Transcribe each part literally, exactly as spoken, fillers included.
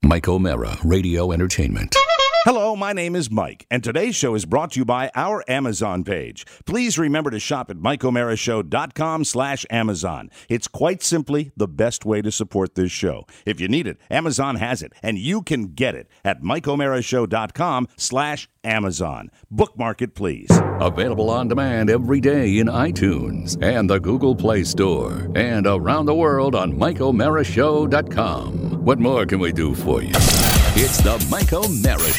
Mike O'Mara, Radio Entertainment. Hello, my name is Mike, and today's show is brought to you by our Amazon page. Please remember to shop at mike o'mara show dot com slash Amazon. It's quite simply the best way to support this show. If you need it, Amazon has it, and you can get it at mike o'mara show dot com slash Amazon. Bookmark it, please. Available on demand every day in iTunes and the Google Play Store, and around the world on mike o'mara show dot com. What more can we do for you? It's the Mike O'Mara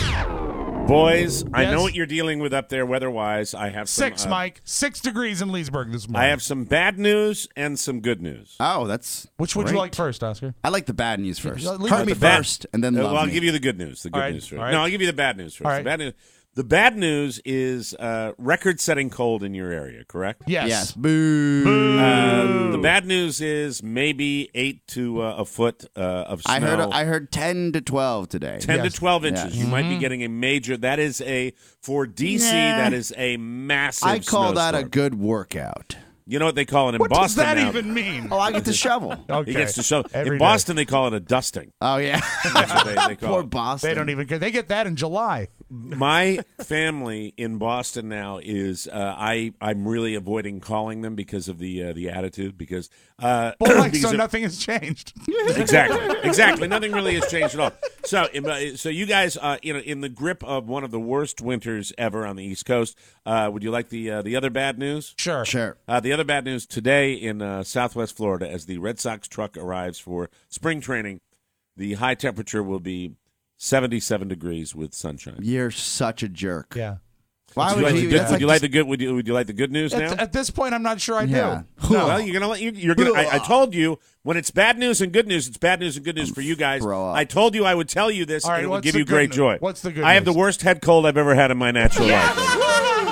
Show. Boys, I Yes? know what you're dealing with up there weather-wise. I have some, Six, uh, Mike. Six degrees in Leesburg this morning. I have some bad news and some good news. Oh, that's Which would you great. like first, Oscar? I like the bad news first. Yeah, leave Hurt it me at the bad- first, and then Uh, love well, I'll me. give you the good news. The good All right, news first. all right. No, I'll give you the bad news first. All The right. bad news. The bad news is uh, record-setting cold in your area. Correct? Yes. Yes. Boo. Um, the bad news is maybe eight to uh, a foot uh, of snow. I heard. I heard ten to twelve today. ten Yes. to twelve inches. Yes. You might be Mm-hmm. getting a major. That is a for D C. Nah. That is a massive. I call that a snowstorm. good workout. You know what they call it in What Boston does that now? even mean? Oh, I get to shovel. Okay. He gets to show. Every In day. Boston, they call it a dusting. Oh yeah. That's what they, they call Poor it. Boston. They don't even care. They get that in July. My family in Boston now is uh, I I'm really avoiding calling them because of the uh, the attitude because uh, Well, like, because so of- nothing has changed. exactly exactly nothing really has changed at all. So uh, so you guys uh, you know in the grip of one of the worst winters ever on the East Coast. Uh, would you like the uh, the other bad news? Sure. Sure. Uh, the other bad news today in uh, Southwest Florida, as the Red Sox truck arrives for spring training, the high temperature will be seventy-seven degrees with sunshine. You're such a jerk. Yeah. Why Would you, would like the, you? good, that's would like you like just- the good? Would you, would you like the good news now? At, at this point, I'm not sure I Yeah. do. No. Well, you're gonna let you. You're gonna. I, I told you when it's bad news and good news. It's bad news and good news for you guys. Throw up. I told you I would tell you this, All right, and it would what's give the you good great news? joy. What's the good I have news? the worst head cold I've ever had in my natural life.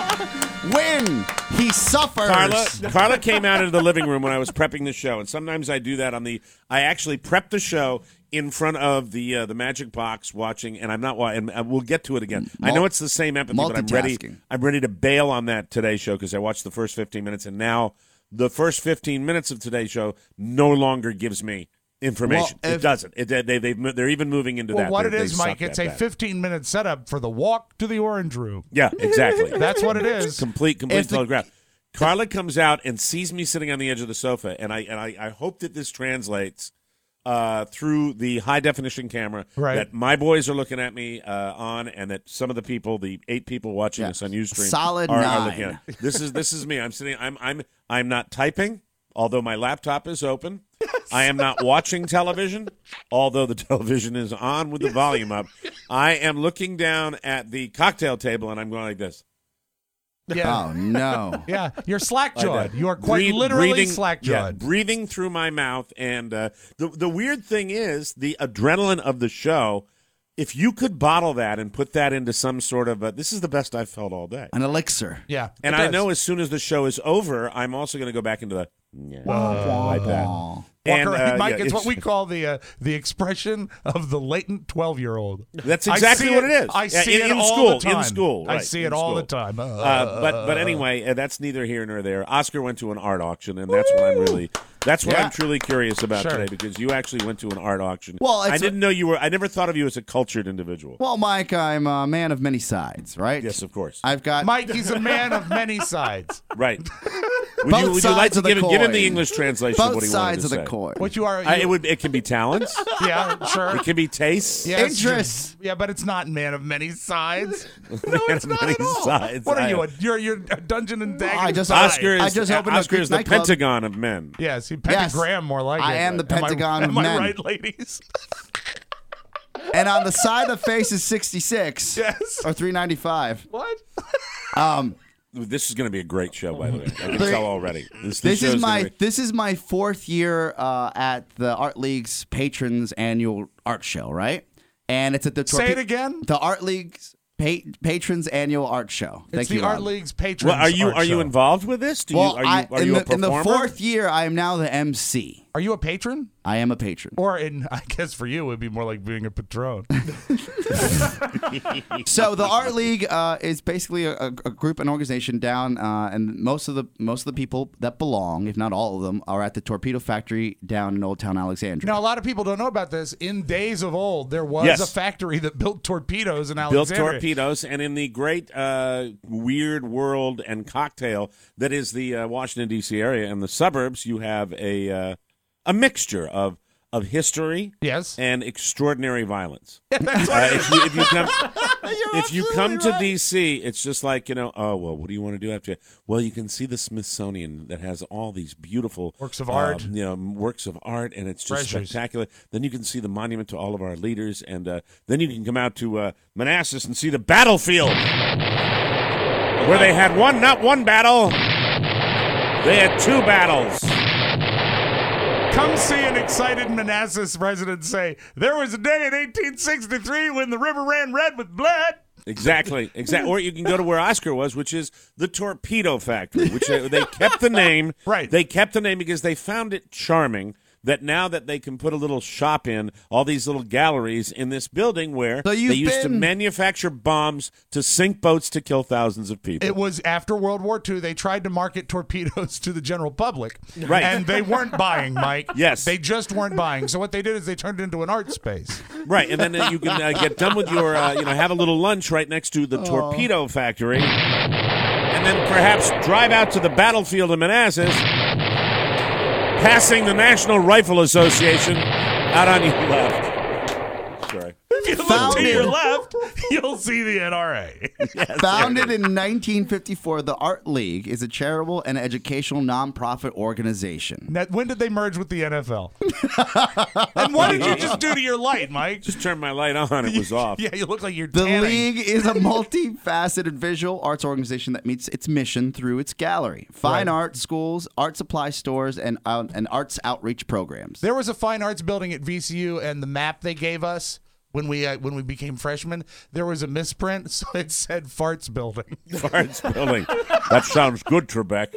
Win. He suffers. Carla, Carla came out into the living room when I was prepping the show, and sometimes I do that on the. I actually prep the show in front of the uh, the Magic Box, watching, and I'm not. wa- And uh, we'll get to it again. I know it's the same empathy, but I'm ready. multitasking. I'm ready to bail on that Today Show because I watched the first fifteen minutes, and now the first fifteen minutes of Today Show no longer gives me information. Well, it if- doesn't. It, they, they've mo- they're even moving into Well, that. what They're- it they is, suck Mike, that it's a bad. fifteen-minute setup for the walk to the Orange Room. Yeah, exactly. That's what it is. complete complete If the- telegraph. Carla comes out and sees me sitting on the edge of the sofa, and I and I, I hope that this translates uh, through the high definition camera Right. that my boys are looking at me uh, on, and that some of the people, the eight people watching Yeah. this on UStream, Solid are, are nine. looking at. This is this is me. I'm sitting. I'm I'm I'm not typing, although my laptop is open. I am not watching television, although the television is on with the volume up. I am looking down at the cocktail table, and I'm going like this. Yeah. Oh no. Yeah, you're slack-jawed. Like that. You are quite Breathe- literally breathing, slack-jawed. yeah, breathing through my mouth. And uh, the the weird thing is the adrenaline of the show. If you could bottle that and put that into some sort of a, this is the best I've felt all day. An elixir. Yeah, And it I does. know as soon as the show is over, I'm also going to go back into the yeah, like that. Aw. And, Walker, uh, Mike, yeah, it's what we call the uh, the expression of the latent twelve-year-old. That's I exactly see what it is. I Yeah, see in- it in all school, the time. in school, I right, see in it all school. the time. Uh, Uh, but but anyway, uh, that's neither here nor there. Oscar went to an art auction, and that's what I'm really. That's what Yeah. I'm truly curious about Sure. today, because you actually went to an art auction. Well, I it's didn't know you were. I never thought of you as a cultured individual. Well, Mike, I'm a man of many sides, right? Yes, of course. I've got Mike, he's a man of many sides. Right. Would Both you, would you sides like to of the give, give him the coin. English translation both of what he sides wanted of to the say? coin. What you are? I, you- it would. It can be talents. yeah, sure. It can be tastes. Yes, Interests. Yeah, but it's not man of many sides. No, it's not at all. Sides. What are I- you? A, you're you're a Dungeon and Dragons. I just- guy. Oscar is. I just opened a Oscar Greek is the nightclub. Pentagon of men. Yes, he Yes. pentagram more like I it. am the Am I- Pentagon am of I men. right, ladies? And on the side of the face is sixty-six. Yes. Or three ninety-five. What? Um, This is going to be a great show, by the way. I can Three- tell already. This, this show's is my gonna be- this is my fourth year uh, at the Art League's Patrons Annual Art Show, right? And it's at the Say Torpe- it again. The Art League's pa- Patrons Annual Art Show. It's Thank the you, Art Rob. League's patrons. Well, are you art are you show. involved with this? Do Well, you are you I, are in, you the, a performer? in the fourth year, I am now the M C. Are you a patron? I am a patron. Or, in, I guess for you, it would be more like being a patron. So the Art League uh, is basically a, a group, an organization down, uh, and most of the most of the people that belong, if not all of them, are at the Torpedo Factory down in Old Town Alexandria. Now, a lot of people don't know about this. In days of old, there was Yes. a factory that built torpedoes in Built Alexandria. torpedoes, and in the great uh, weird world and cocktail that is the uh, Washington D C area and the suburbs, you have a uh, a mixture of of history, Yes. and extraordinary violence. That's Uh, right. if you, if you come, You're if you absolutely come to right. D C, it's just like, you know, oh, well, what do you want to do after? Well, you can see the Smithsonian that has all these beautiful Works of uh, art. you know, works of art, and it's just Treasures. spectacular. Then you can see the monument to all of our leaders, and uh, then you can come out to uh, Manassas and see the battlefield where they had one, not one battle, they had two battles. Come see an excited Manassas resident say, there was a day in eighteen sixty-three when the river ran red with blood. Exactly, exactly. Or you can go to where Oscar was, which is the Torpedo Factory, which uh, they kept the name. Right. They kept the name because they found it charming that now that they can put a little shop in, all these little galleries in this building where So they you've used to been- manufacture bombs to sink boats to kill thousands of people. It was after World War Two. They tried to market torpedoes to the general public. Right. And they weren't buying, Mike. Yes. They just weren't buying. So what they did is they turned it into an art space. Right, and then uh, you can uh, get done with your, uh, you know, have a little lunch right next to the Torpedo Factory, and then perhaps drive out to the battlefield in Manassas, passing the National Rifle Association out on your left. Sorry. If you look Founded- to your left, you'll see the N R A. Founded in nineteen fifty-four, the Art League is a charitable and educational nonprofit organization. Now, when did they merge with the N F L? And what did you just do to your light, Mike? Just turned my light on, it was off. Yeah, you look like you're The tanning. League is a multifaceted visual arts organization that meets its mission through its gallery, fine Right. art schools, art supply stores, and, uh, and arts outreach programs. There was a fine arts building at V C U, and the map they gave us when we uh, when we became freshmen, there was a misprint, so it said Farts Building. Farts building. That sounds good, Trebek.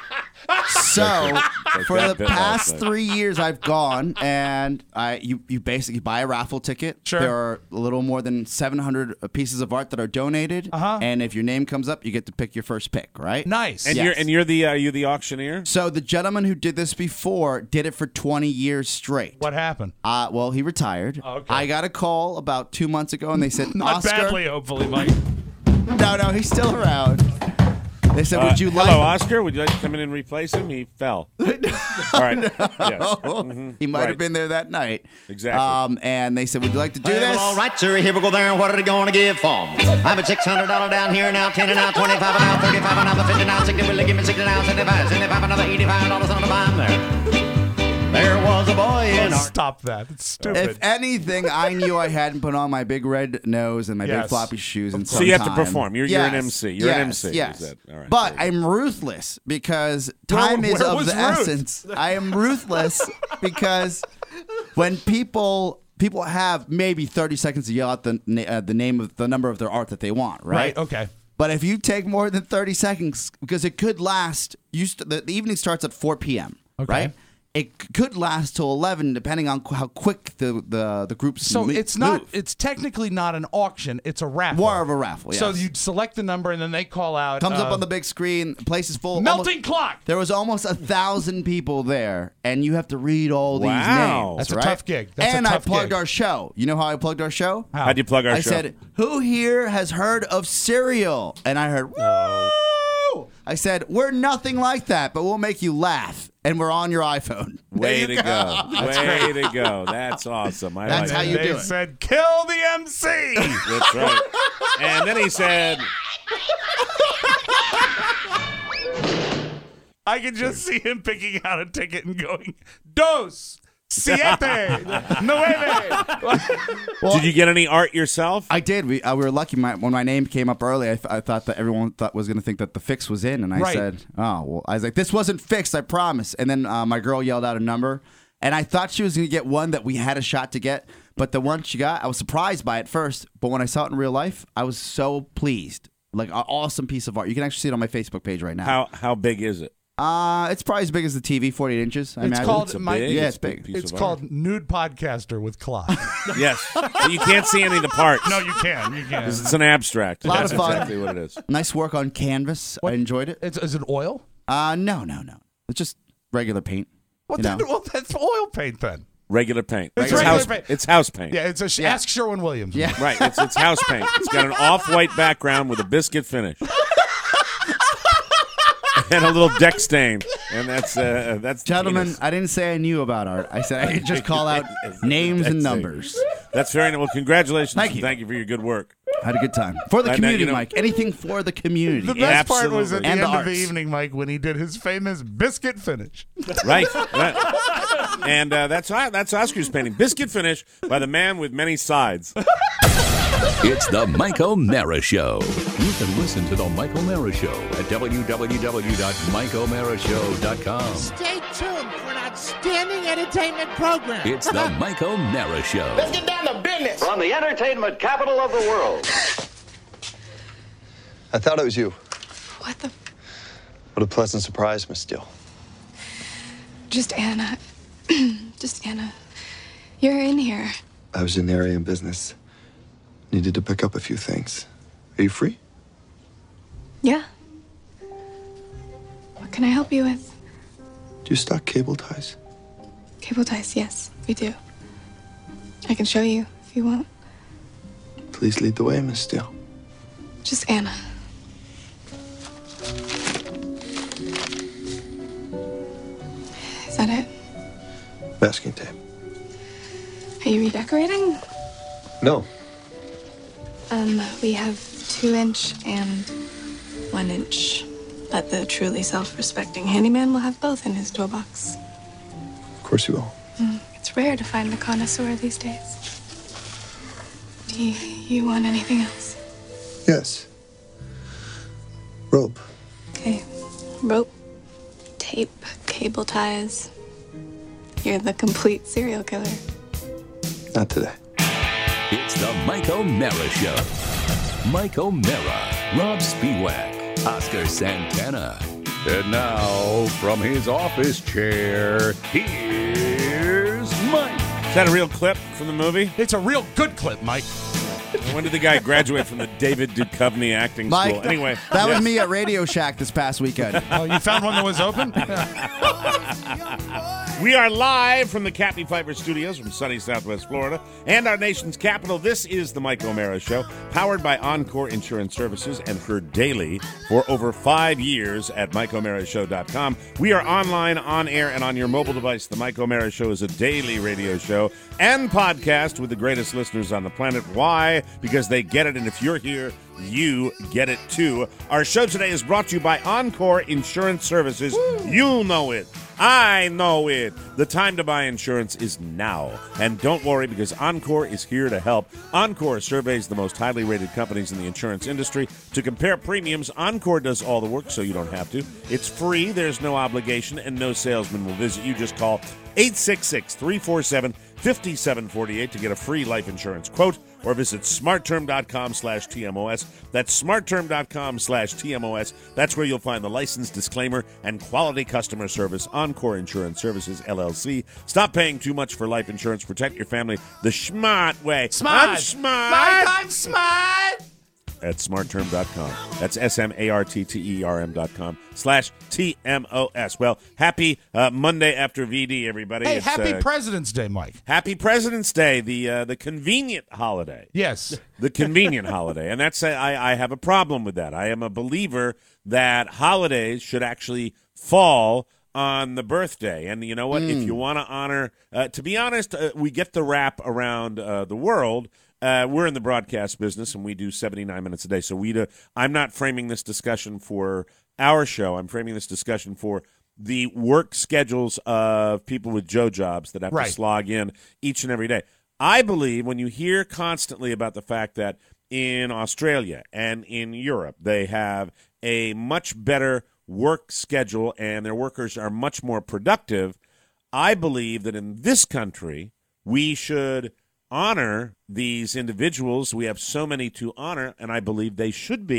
So, for that the bit last past night. three years, I've gone and I you you basically buy a raffle ticket. Sure. There are a little more than seven hundred pieces of art that are donated. Uh-huh. And if your name comes up, you get to pick your first pick, right? Nice. And Yes. you're and you're the uh, you the auctioneer. So the gentleman who did this before did it for twenty years straight. What happened? Uh, well, he retired. Oh, okay. I got a call about two months ago, and they said, Not Oscar. badly, hopefully, Mike. No, no, he's still around. They said, Uh, would you like? hello, Oscar. Would you like to come in and replace him? He fell. All right. Yes. Mhm. He might Right. have been there that night. Exactly. Um, and they said, would you like to do Well, this? all right, sir, here we go there. What are they going to give for 'em? I'm at six hundred dollars down here now, ten and now, twenty-five and now, thirty-five and now, fifty now, sixty. Will they give me sixty now, seventy-five, seventy-five, another eighty-five dollars on the bottom there. There was a boy in our... Stop that. It's stupid. If anything, I knew I hadn't put on my big red nose and my Yes. big floppy shoes. In So some you have to time. perform. You're- you're an Yes, M C. You're an yes, M C, is Yes. that- all right, But very I'm ruthless because Where- time is where of was the Ruth? essence. I am ruthless because when people people have maybe thirty seconds to yell out the na- uh, the name of the number of their art that they want, right? Right, okay. But if you take more than thirty seconds, because it could last, you st- the, the evening starts at four p.m., Okay. right? It c- could last till eleven, depending on qu- how quick the the the groups. So mo- it's not. move. It's technically not an auction. It's a raffle. More of a raffle. Yes. So you select the number and then they call out. comes uh, up on the big screen. The place is full. melting almost- clock. There was almost a thousand people there, and you have to read all these Wow. names. That's a right? tough gig. That's a and tough I plugged gig. our show. You know how I plugged our show? How? How'd you plug our I show? said, "Who here has heard of cereal?" And I heard, "Woo!" I said, "We're nothing like that, but we'll make you laugh." And we're on your iPhone. Way There to you go. Way to go. That's awesome. I That's like how that. you they do it. said, "Kill the M C." That's right. And then he said, I can just see him picking out a ticket and going, "Dos, siete, nueve." "Did you get any art yourself?" I did. We uh, we were lucky. My, when my name came up early, I, th- I thought that everyone thought was going to think that the fix was in, and I Right. said, "Oh, well." I was like, "This wasn't fixed, I promise." And then uh, my girl yelled out a number, and I thought she was going to get one that we had a shot to get, but the one she got, I was surprised by it first. But when I saw it in real life, I was so pleased. Like an awesome piece of art. You can actually see it on my Facebook page right now. How how big is it? Uh, it's probably as big as the T V, forty-eight inches. I It's imagine. called It's a my- big, Yeah, it's it's a big big. piece It's of called art. Nude Podcaster with Clock. Yes, but you can't see any of the parts. No, you can. You can. Because it's an abstract. A lot That's of fun. exactly what it is. Nice work on canvas. I enjoyed it. It's, is it oil? Uh, no, no, no. It's just regular paint. Well, you then, know. well, that's oil paint then. Regular paint. It's It's, regular house, paint. it's house paint. Yeah, it's a Yeah. Ask Sherwin-Williams. Yeah. Right, it's, it's house paint. It's got an off-white background with a biscuit finish. And a little deck stain. And that's uh, that's the Gentlemen, penis. I didn't say I knew about art. I said I could just call out names and Deck stain. numbers. That's very well. Congratulations. Thank and you. Thank you for your good work. I had a good time. For the I know, community, you know- Mike. Anything for the community. The best part was at Absolutely. the And end the of the arts. evening, Mike, when he did his famous biscuit finish. Right. right. And uh, that's that's Oscar's painting, Biscuit Finish, by the man with many sides. It's the Mike O'Mara Show. You can listen to the Mike O'Mara Show at w w w dot mike o'mara show dot com. Stay tuned for an outstanding entertainment program. It's the Mike O'Mara Show. Let's get down to business. From the entertainment capital of the world. I thought it was you. What the? What a pleasant surprise, Miss Steele. Just Anna. Just Anna. You're in here. I was in the area in business. Needed to pick up a few things. Are you free? Yeah. What can I help you with? Do you stock cable ties? Cable ties, yes, we do. I can show you if you want. Please lead the way, Miss Steele. Just Anna. Is that it? Masking tape. Are you redecorating? No. Um, we have two inch and one inch. But the truly self-respecting handyman will have both in his toolbox. Of course you will. Mm, it's rare to find a connoisseur these days. Do you, you want anything else? Yes. Rope. Okay. Rope, tape, cable ties. You're the complete serial killer. Not today. It's the Mike O'Mara Show. Mike O'Mara, Rob Spiewak, Oscar Santana. And now, from his office chair, here's Mike. Is that a real clip from the movie? It's a real good clip, Mike. When did the guy graduate from the David Duchovny acting Mike, school? Anyway, that was yes. me at Radio Shack this past weekend. Oh, you found one that was open? We are live from the Capney Pfeiffer Studios from sunny Southwest Florida and our nation's capital. This is the Mike O'Mara Show, powered by Encore Insurance Services and heard daily for over five years at mike o'mara show dot com. We are online, on air, and on your mobile device. The Mike O'Mara Show is a daily radio show and podcast with the greatest listeners on the planet. Why? Because they get it, and if you're here, you get it too. Our show today is brought to you by Encore Insurance Services. You know it. I know it. The time to buy insurance is now. And don't worry, because Encore is here to help. Encore surveys the most highly rated companies in the insurance industry to compare premiums. Encore does all the work, so you don't have to. It's free, there's no obligation, and no salesman will visit you. Just call eight six six, three four seven, five seven four eight to get a free life insurance quote, or visit smartterm.com slash TMOS. That's smartterm.com slash TMOS. That's where you'll find the license, disclaimer, and quality customer service. Encore Insurance Services, L L C. Stop paying too much for life insurance. Protect your family the smart way. Smart. I'm smart. Mike, I'm smart. At smartterm dot com. That's S M A R T T E R M dot com slash T M O S. Well, happy uh, Monday after V D, everybody. Hey, It's, happy uh, President's Day, Mike. Happy President's Day, the uh, the convenient holiday. Yes. The convenient holiday. And that's a, I, I have a problem with that. I am a believer that holidays should actually fall on the birthday. And you know what? If you want to honor, uh, to be honest, uh, we get the rap around uh, the world. Uh, we're in the broadcast business, and we do seventy-nine minutes a day. So we do, I'm not framing this discussion for our show. I'm framing this discussion for the work schedules of people with Joe jobs that have Right. to slog in each and every day. I believe when you hear constantly about the fact that in Australia and in Europe they have a much better work schedule and their workers are much more productive, I believe that in this country we should honor these individuals. We have so many to honor, and I believe they should be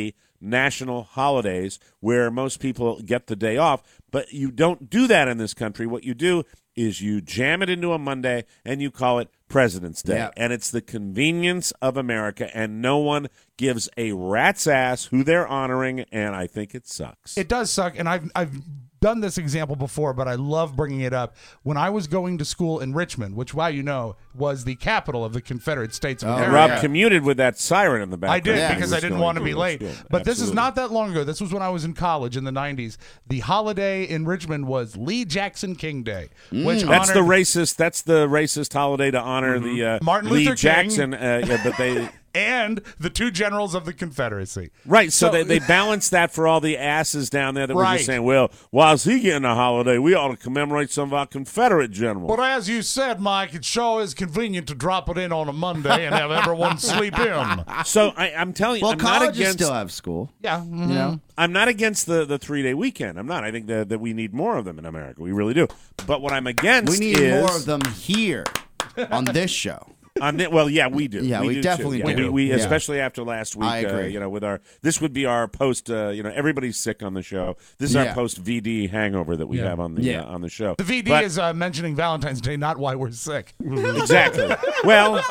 national holidays where most people get the day off. But you don't do that in this country. What you do is you jam it into a Monday and you call it President's Day. Yeah. And it's the convenience of America, and no one gives a rat's ass who they're honoring, and I think it sucks. It does suck, and I've I've done this example before, but I love bringing it up. When I was going to school in Richmond, which, wow, you know, was the capital of the Confederate States of Oh, America. Rob yeah. commuted with that siren in the background. I did Yeah, because He I was didn't going want to be late. school. But this is Absolutely. not that long ago. This was when I was in college in the nineties. The holiday in Richmond was Lee Jackson King Day, which That's honored the racist. That's the racist holiday to honor the uh, Martin Lee Luther King. Jackson. Uh, yeah, but they and the two generals of the Confederacy. right. So, So- they they balance that for all the asses down there that were Right. just saying, "Well, why is he getting a holiday? We ought to commemorate some of our Confederate generals." But as you said, Mike, it sure is convenient to drop it in on a Monday and have everyone sleep in. So I, I'm telling you, Well, I'm not colleges against. still have school. Yeah. mhm. You know, I'm not against the, the three day weekend. I'm not. I think that, that we need more of them in America. We really do. But what I'm against we need is more of them here on this show. On the, well, yeah, we do. Yeah, we do definitely too. Yeah, do. We, we Yeah. especially after last week. I agree. Uh, you know, with our this would be our post. Uh, you know, everybody's sick on the show. This is Yeah. our post V D hangover that we Yeah. have on the Yeah. uh, on the show. The V D But- is uh, mentioning Valentine's Day, not why we're sick. exactly. Well,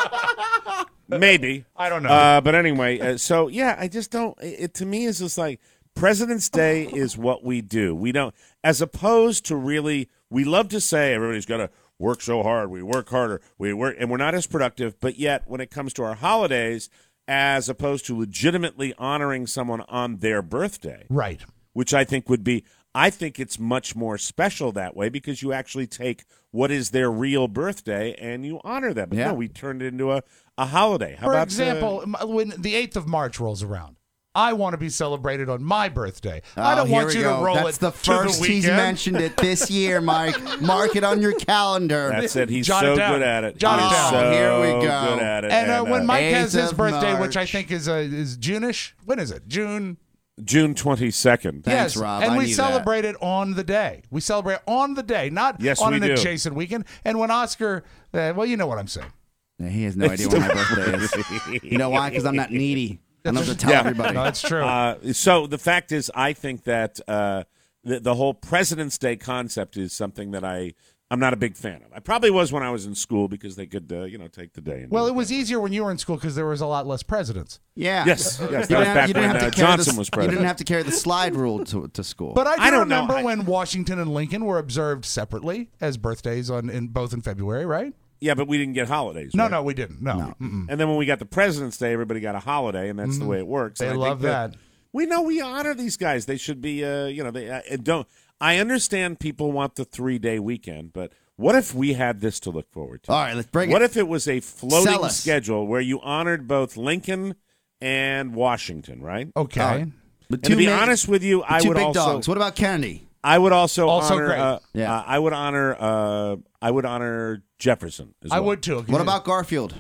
maybe I don't know. Uh, but anyway, uh, so yeah, I just don't. It to me is just like President's Day is what we do. We don't, as opposed to really. We love to say everybody's got to work so hard. We work harder. We work, and we're not as productive. But yet, when it comes to our holidays, as opposed to legitimately honoring someone on their birthday, Right. which I think would be, I think it's much more special that way because you actually take what is their real birthday and you honor them. But Yeah. no, we turned it into a, a holiday. How For about example, m- when the eighth of March rolls around, I want to be celebrated on my birthday. I Oh, don't here want we you go. to roll That's it the to first the he's weekend. mentioned it this year, Mike. Mark it on your calendar. That's it. He's Jot it so down. good at it. Jot He it is down. so Here we go. good at it. And uh, when Mike has eighth his of birthday, which I March. think is uh, is June-ish. When is it? June. June twenty-second. Thanks, yes, Rob. and I we need celebrate it on the day. We celebrate on the day, not Yes, on we an do. adjacent weekend. And when Oscar, uh, well, you know what I'm saying. Yeah, he has no idea what my birthday is. You know why? Because I'm not needy. I don't have to tell Yeah. everybody. No, that's true. Uh, so the fact is, I think that uh, the, the whole President's Day concept is something that I I'm not a big fan of. I probably was when I was in school because they could uh, you know take the day. And well, do it was easier when you were in school because there was a lot less presidents. Yeah. Yes, yes. You That was didn't, have, back you didn't when have to uh, carry Johnson the, was You president. didn't have to carry the slide rule to, to school. But I do I don't know. remember I- when Washington and Lincoln were observed separately as birthdays on in both in February, right? Yeah, but we didn't get holidays. No, right? no, we didn't. No. Mm-mm. And then when we got the President's Day, everybody got a holiday, and that's the way it works. They And I love think that. We know we honor these guys. They should be, uh, you know, they uh, don't. I understand people want the three day weekend, but what if we had this to look forward to? All right, let's bring What it. if it was a floating Sell us. schedule where you honored both Lincoln and Washington, right? Okay. All right. The And to be ma- honest with you, the I two would big also. dogs. What about Kennedy? I would also, Also honor. great. Uh, Yeah. uh, I would honor. Uh, I would honor Jefferson. As I well. would too. What about Garfield?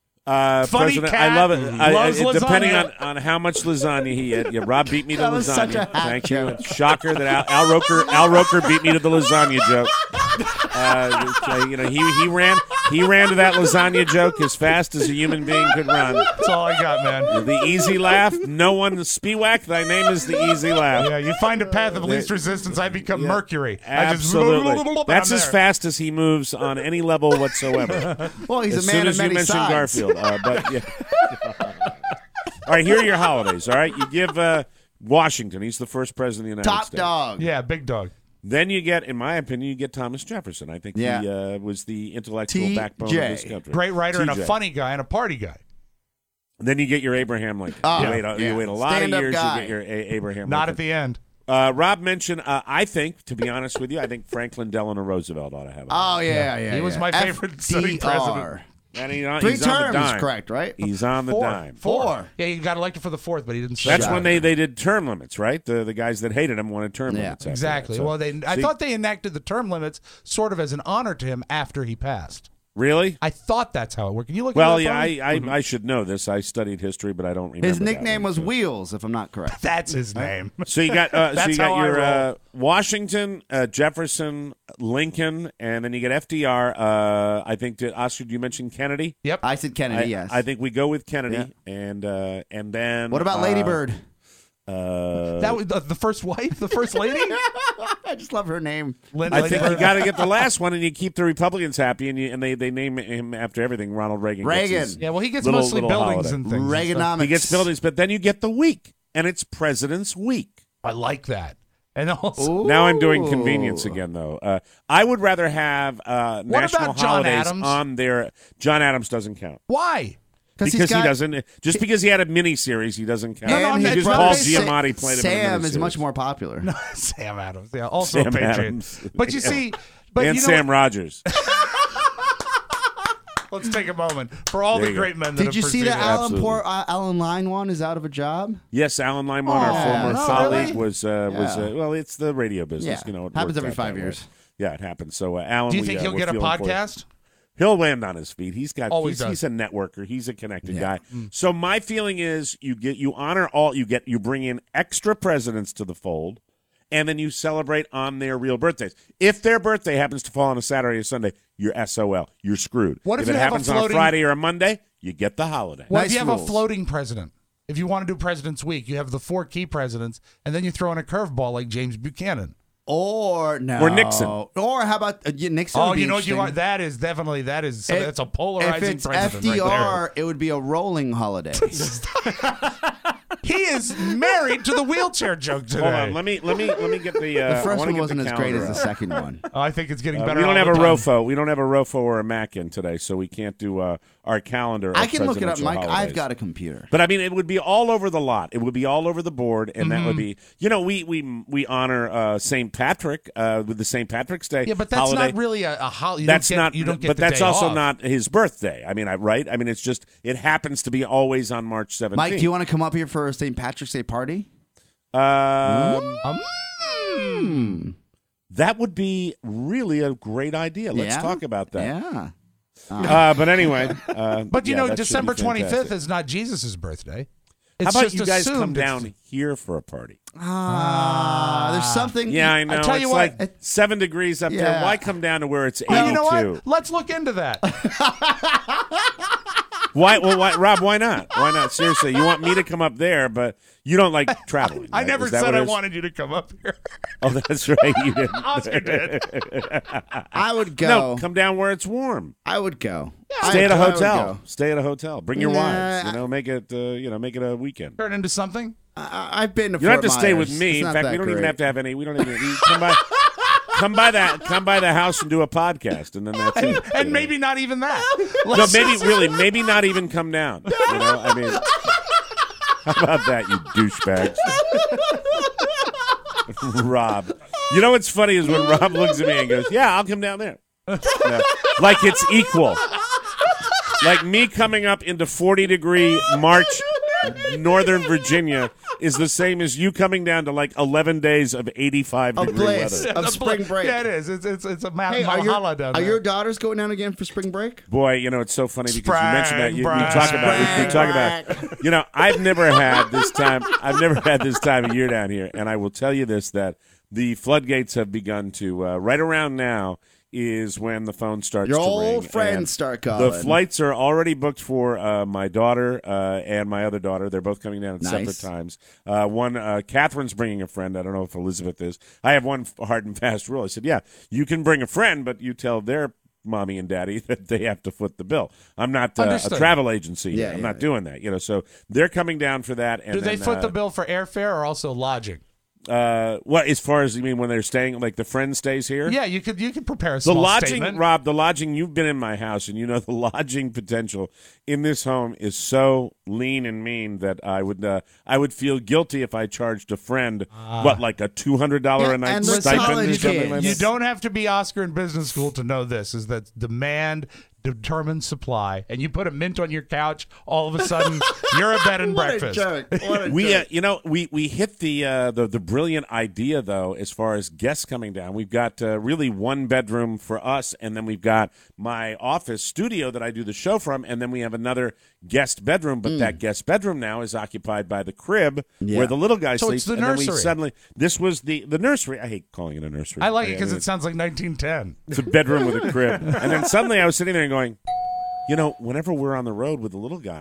Uh, Funny President, cat, I love it. I, loves I, depending on, lasagna. on how much lasagna he ate. Yeah, Rob beat me to That was lasagna. such a hack Thank you. joke. Shocker that Al, Al Roker Al Roker beat me to the lasagna joke. Uh, uh, you know, he he ran he ran to that lasagna joke as fast as a human being could run. That's all I got, man. The easy laugh. No one Spiewak. Thy name is the easy laugh. Yeah, you find a path of least resistance, I become Mercury. I just- Absolutely. That's I'm as there. fast as he moves on any level whatsoever. Well, he's as a soon man of as you many mention sides. Garfield. Uh, but yeah. All right, here are your holidays. All right, you give uh, Washington. He's the first president of the United Top States. dog. Yeah, big dog. Then you get, in my opinion, you get Thomas Jefferson. I think Yeah. he uh, was the intellectual T J. backbone of this country. Great writer and T J. a funny guy and a party guy. Then you get your Abraham Lincoln. Oh, you, wait a, yeah. you wait a lot Stand-up of years. guy. You get your a- Abraham. Not Lincoln. at the end. Uh, Rob mentioned. Uh, I think, to be honest with you, I think Franklin Delano Roosevelt ought to have. A Oh yeah, yeah. He was yeah. my favorite sitting F D R. president. And he, uh, Three he's on the terms, dime. correct? Right? He's on the Four. dime. Four. Yeah, he got elected for the fourth, but he didn't. That's serve. when they, they did term limits, right? The the guys that hated him wanted term Yeah, limits. after Exactly. that. So- well, they. I See? thought they enacted the term limits sort of as an honor to him after he passed. Really? I thought that's how it worked. Can you look? Well, it yeah, up, I, Barney? I I should know this. I studied history, but I don't remember. His that nickname one, was so. Wheels, if I'm not correct. That's his name. So you got uh, so That's you got how I your roll. uh, Washington, uh, Jefferson, Lincoln, and then you get F D R. Uh, I think to, Oscar, you mentioned Kennedy. Yep. I said Kennedy. I, yes. I think we go with Kennedy, Yeah. and uh, and then What about uh, Lady Bird? Uh, That was the, the first wife, the first lady. I just love her name. Lynn, I think you got to get the last one, and you keep the Republicans happy, and you, and they, they name him after everything. Ronald Reagan. Reagan. Gets his Yeah, well, he gets little, mostly little buildings holiday. and things. Reaganomics. He gets buildings, but then you get the week, and it's President's Week. I like that. And also, Ooh. Now I'm doing convenience again, though. Uh, I would rather have uh, What national about John holidays Adams? on their. John Adams doesn't count. why? he's Because got- he doesn't. Just because he had a mini series, he doesn't count. No, no, I'm And not- his Because brother Paul brother Sa- Giamatti played him Sam in a is much miniseries. more popular. Sam Adams. Yeah, also Sam a Patriot. Adams. But you Yeah. see, but and you know Sam what? Rogers. Let's take a moment for all There the you go. great men that Did have you see that preceded us. Alan Absolutely. Poor, uh, Alan Line one is out of a job? Yes, Alan Limon, Oh, our former no, colleague, really? was uh, was Yeah. uh, well. It's the radio business, Yeah. you know. It Happens works every out five that way. years. Yeah, it happens. So, uh, Alan, Do you we, think uh, he'll we're get a feeling for you. podcast? He'll land on his feet. He's got. Always he's, does. he's a networker. He's a connected Yeah. guy. So my feeling is, you get you honor all. You get you bring in extra presidents to the fold, and then you celebrate on their real birthdays. If their birthday happens to fall on a Saturday or Sunday, you're S O L. You're screwed. What if it you have a happens on a floating- Friday or a Monday? You get the holiday. What Nice if you have rules. a floating president? If you want to do President's Week, you have the four key presidents, and then you throw in a curveball like James Buchanan. Or no. Or Nixon. Or how about uh, yeah, Nixon? Oh, would be you know what you interesting. are? That is definitely that is If- that's a polarizing If it's president F D R, right it would be a rolling holiday. there. He is married to the wheelchair joke today. Hold on. Let me let me let me get the. Uh, the I first wanna one get wasn't the as great as calendar the up. second one. Oh, I think it's getting Uh, better. we don't all have the a time. ROFO. We don't have a ROFO or a Mac in today, so we can't do uh, our calendar. I of can look it up, presidential Mike. holidays. I've got a computer. But I mean, it would be all over the lot. It would be all over the board, and that Mm-hmm. would be, you know, we we we honor uh, Saint Patrick uh, with the Saint Patrick's Day. Yeah, but that's holiday. not really a, a holiday. That's you don't get, not. You don't get but the that's day also off. not his birthday. I mean, I right? I mean, it's just it happens to be always on March seventeenth. Mike, do you want to come up here for a Saint Patrick's Day party? Um, Um, Hmm. that would be really a great idea. Let's Yeah? talk about that. Yeah. Uh, but anyway, uh, but you yeah, know, that should be December twenty-fifth fantastic. is not Jesus' birthday. How It's about just you guys come assumed it's- down here for a party? Ah, there's something. Yeah, I know. tell it's you what, like seven degrees up there. Yeah. Why come down to where it's eighty-two? Well, you know what? Let's look into that. Why? Well, why, Rob? Why not? Why not? Seriously, you want me to come up there, but you don't like traveling. I right? never Is that said what I it is? wanted you to come up here. Oh, that's right. You did. Oscar did. I would go. No, come down where it's warm. I would go. Stay I at a would- I would hotel. go. Stay at a hotel. Bring your Nah, wives. You I- know, make it. Uh, you know, make it a weekend. Turn into something. I, I've been to. You don't have Fort to stay Myers. with me. It's In not fact, that we don't even great. have to have any. We don't even you come by. Come by that. Come by the house and do a podcast, and then that's it. And you know. maybe not even that. No, Let's maybe just- really, maybe not even come down. You know, I mean, how about that, you douchebags? Rob, you know what's funny is when Rob looks at me and goes, "Yeah, I'll come down there," No, like it's equal. Like me coming up into forty degree March, Northern Virginia is the same as you coming down to like eleven days of eighty-five A degree bliss weather. of spring break. Yeah, it is. It's it's it's a ma- Hey, are, Valhalla your, down are there. your daughters going down again for spring break? Boy, you know, it's so funny because you mentioned that. You, you Spring talk about you, you talk break. about you know, I've never had this time I've never had this time of year down here, and I will tell you this, that the floodgates have begun to uh, right around now is when the phone starts Your to ring. old friends and start calling. The flights are already booked for uh, my daughter uh, and my other daughter. They're both coming down at Nice. separate times. Uh, one, uh, Catherine's bringing a friend. I don't know if Elizabeth is. I have one hard and fast rule. I said, yeah, you can bring a friend, but you tell their mommy and daddy that they have to foot the bill. I'm not uh, a Understood. travel agency. Yeah, I'm yeah, not yeah. doing that. You know, so they're coming down for that. And Do they then, foot uh, the bill for airfare or also lodging? Uh, what as far as you mean when they're staying, like the friend stays here? Yeah, you could you could prepare a The small lodging, statement. Rob, the lodging, you've been in my house and you know the lodging potential in this home is so lean and mean that I would uh, I would feel guilty if I charged a friend, what, like a two hundred dollars Yeah, a night and they're stipend or college something kids. like You that? don't have to be Oscar in business school to know this, is that demand determines supply. And you put a mint on your couch, all of a sudden you're a bed and What breakfast. a jerk. What a We, uh, jerk. you know, we we hit the, uh, the the brilliant idea though, as far as guests coming down. We've got uh, really one bedroom for us, and then we've got my office studio that I do the show from, and then we have another guest bedroom. But that guest bedroom now is occupied by the crib Yeah. where the little guy So sleeps. it's the and then we nursery. suddenly, this was the the nursery. I hate calling it a nursery. I like it because mean, it sounds like nineteen ten. it's a bedroom with a crib. And then suddenly I was sitting there and going, you know, whenever we're on the road with the little guy,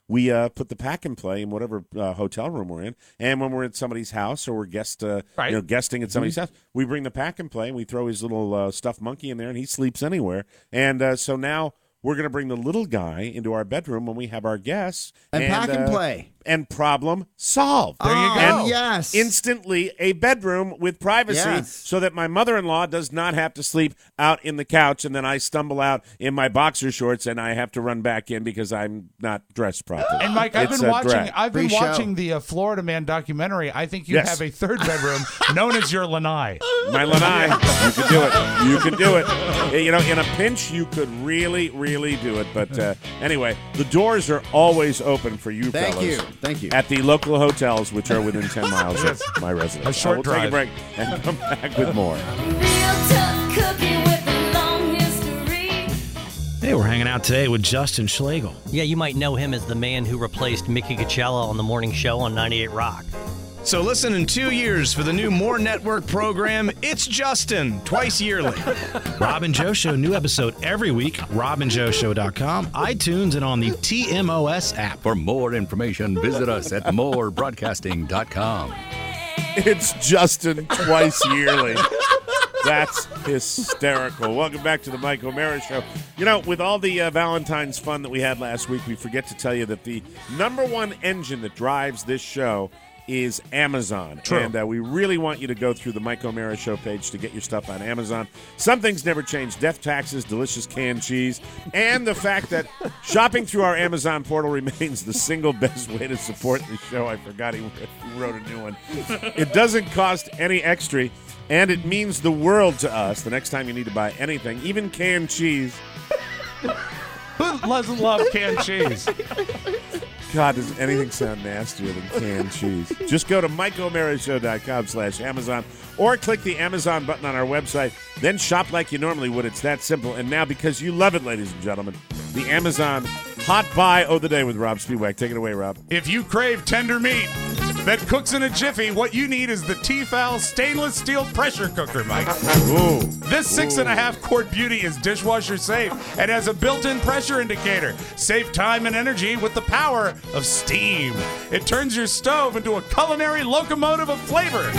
we uh, put the pack and play in whatever uh, hotel room we're in. And when we're at somebody's house or we're guest, uh, Right. you know, guesting at somebody's Mm-hmm. house, we bring the pack and play and we throw his little uh, stuffed monkey in there and he sleeps anywhere. And uh, so now we're going to bring the little guy into our bedroom when we have our guests. And pack and uh, play. And problem solved. There you go. And yes. instantly a bedroom with privacy Yes. so that my mother-in-law does not have to sleep out in the couch and then I stumble out in my boxer shorts and I have to run back in because I'm not dressed properly. And Mike, I've It's been a watching. drag. I've been Free show. watching the uh, Florida Man documentary. I think you Yes. have a third bedroom known as your lanai. My lanai, you could do it. You could do it. You know, in a pinch, you could really, really do it. But uh, anyway, the doors are always open for you Thank fellas. you. Thank you. At the local hotels, which are within ten miles of my residence. A short I will drive. take a break and come back with more. Hey, we're hanging out today with Justin Schlegel. Yeah, you might know him as the man who replaced Mickey Coachella on the morning show on ninety-eight Rock. So listen in two years for the new More Network program, It's Justin, twice yearly. Rob and Joe Show, new episode every week, rob and joe show dot com, iTunes, and on the T M O S app. For more information, visit us at more broadcasting dot com. It's Justin twice yearly. That's hysterical. Welcome back to the Mike O'Mara Show. You know, with all the uh, Valentine's fun that we had last week, we forget to tell you that the number one engine that drives this show is Amazon. True. And uh, we really want you to go through the Mike O'Mara Show page to get your stuff on Amazon. Some things never change. Death taxes, delicious canned cheese, and the fact that shopping through our Amazon portal remains the single best way to support the show. I forgot he wrote a new one. It doesn't cost any extra, and it means the world to us the next time you need to buy anything, even canned cheese. Who doesn't love canned cheese? God, does anything sound nastier than canned cheese? Just go to mike o'mara show dot com slash Amazon or click the Amazon button on our website. Then shop like you normally would. It's that simple. And now, because you love it, ladies and gentlemen, the Amazon Hot Buy of the Day with Rob Spiewak. Take it away, Rob. If you crave tender meat that cooks in a jiffy, what you need is the Tefal stainless steel pressure cooker, Mike. Ooh. This six and a half quart beauty is dishwasher safe and has a built-in pressure indicator. Save time and energy with the power of steam. It turns your stove into a culinary locomotive of flavor.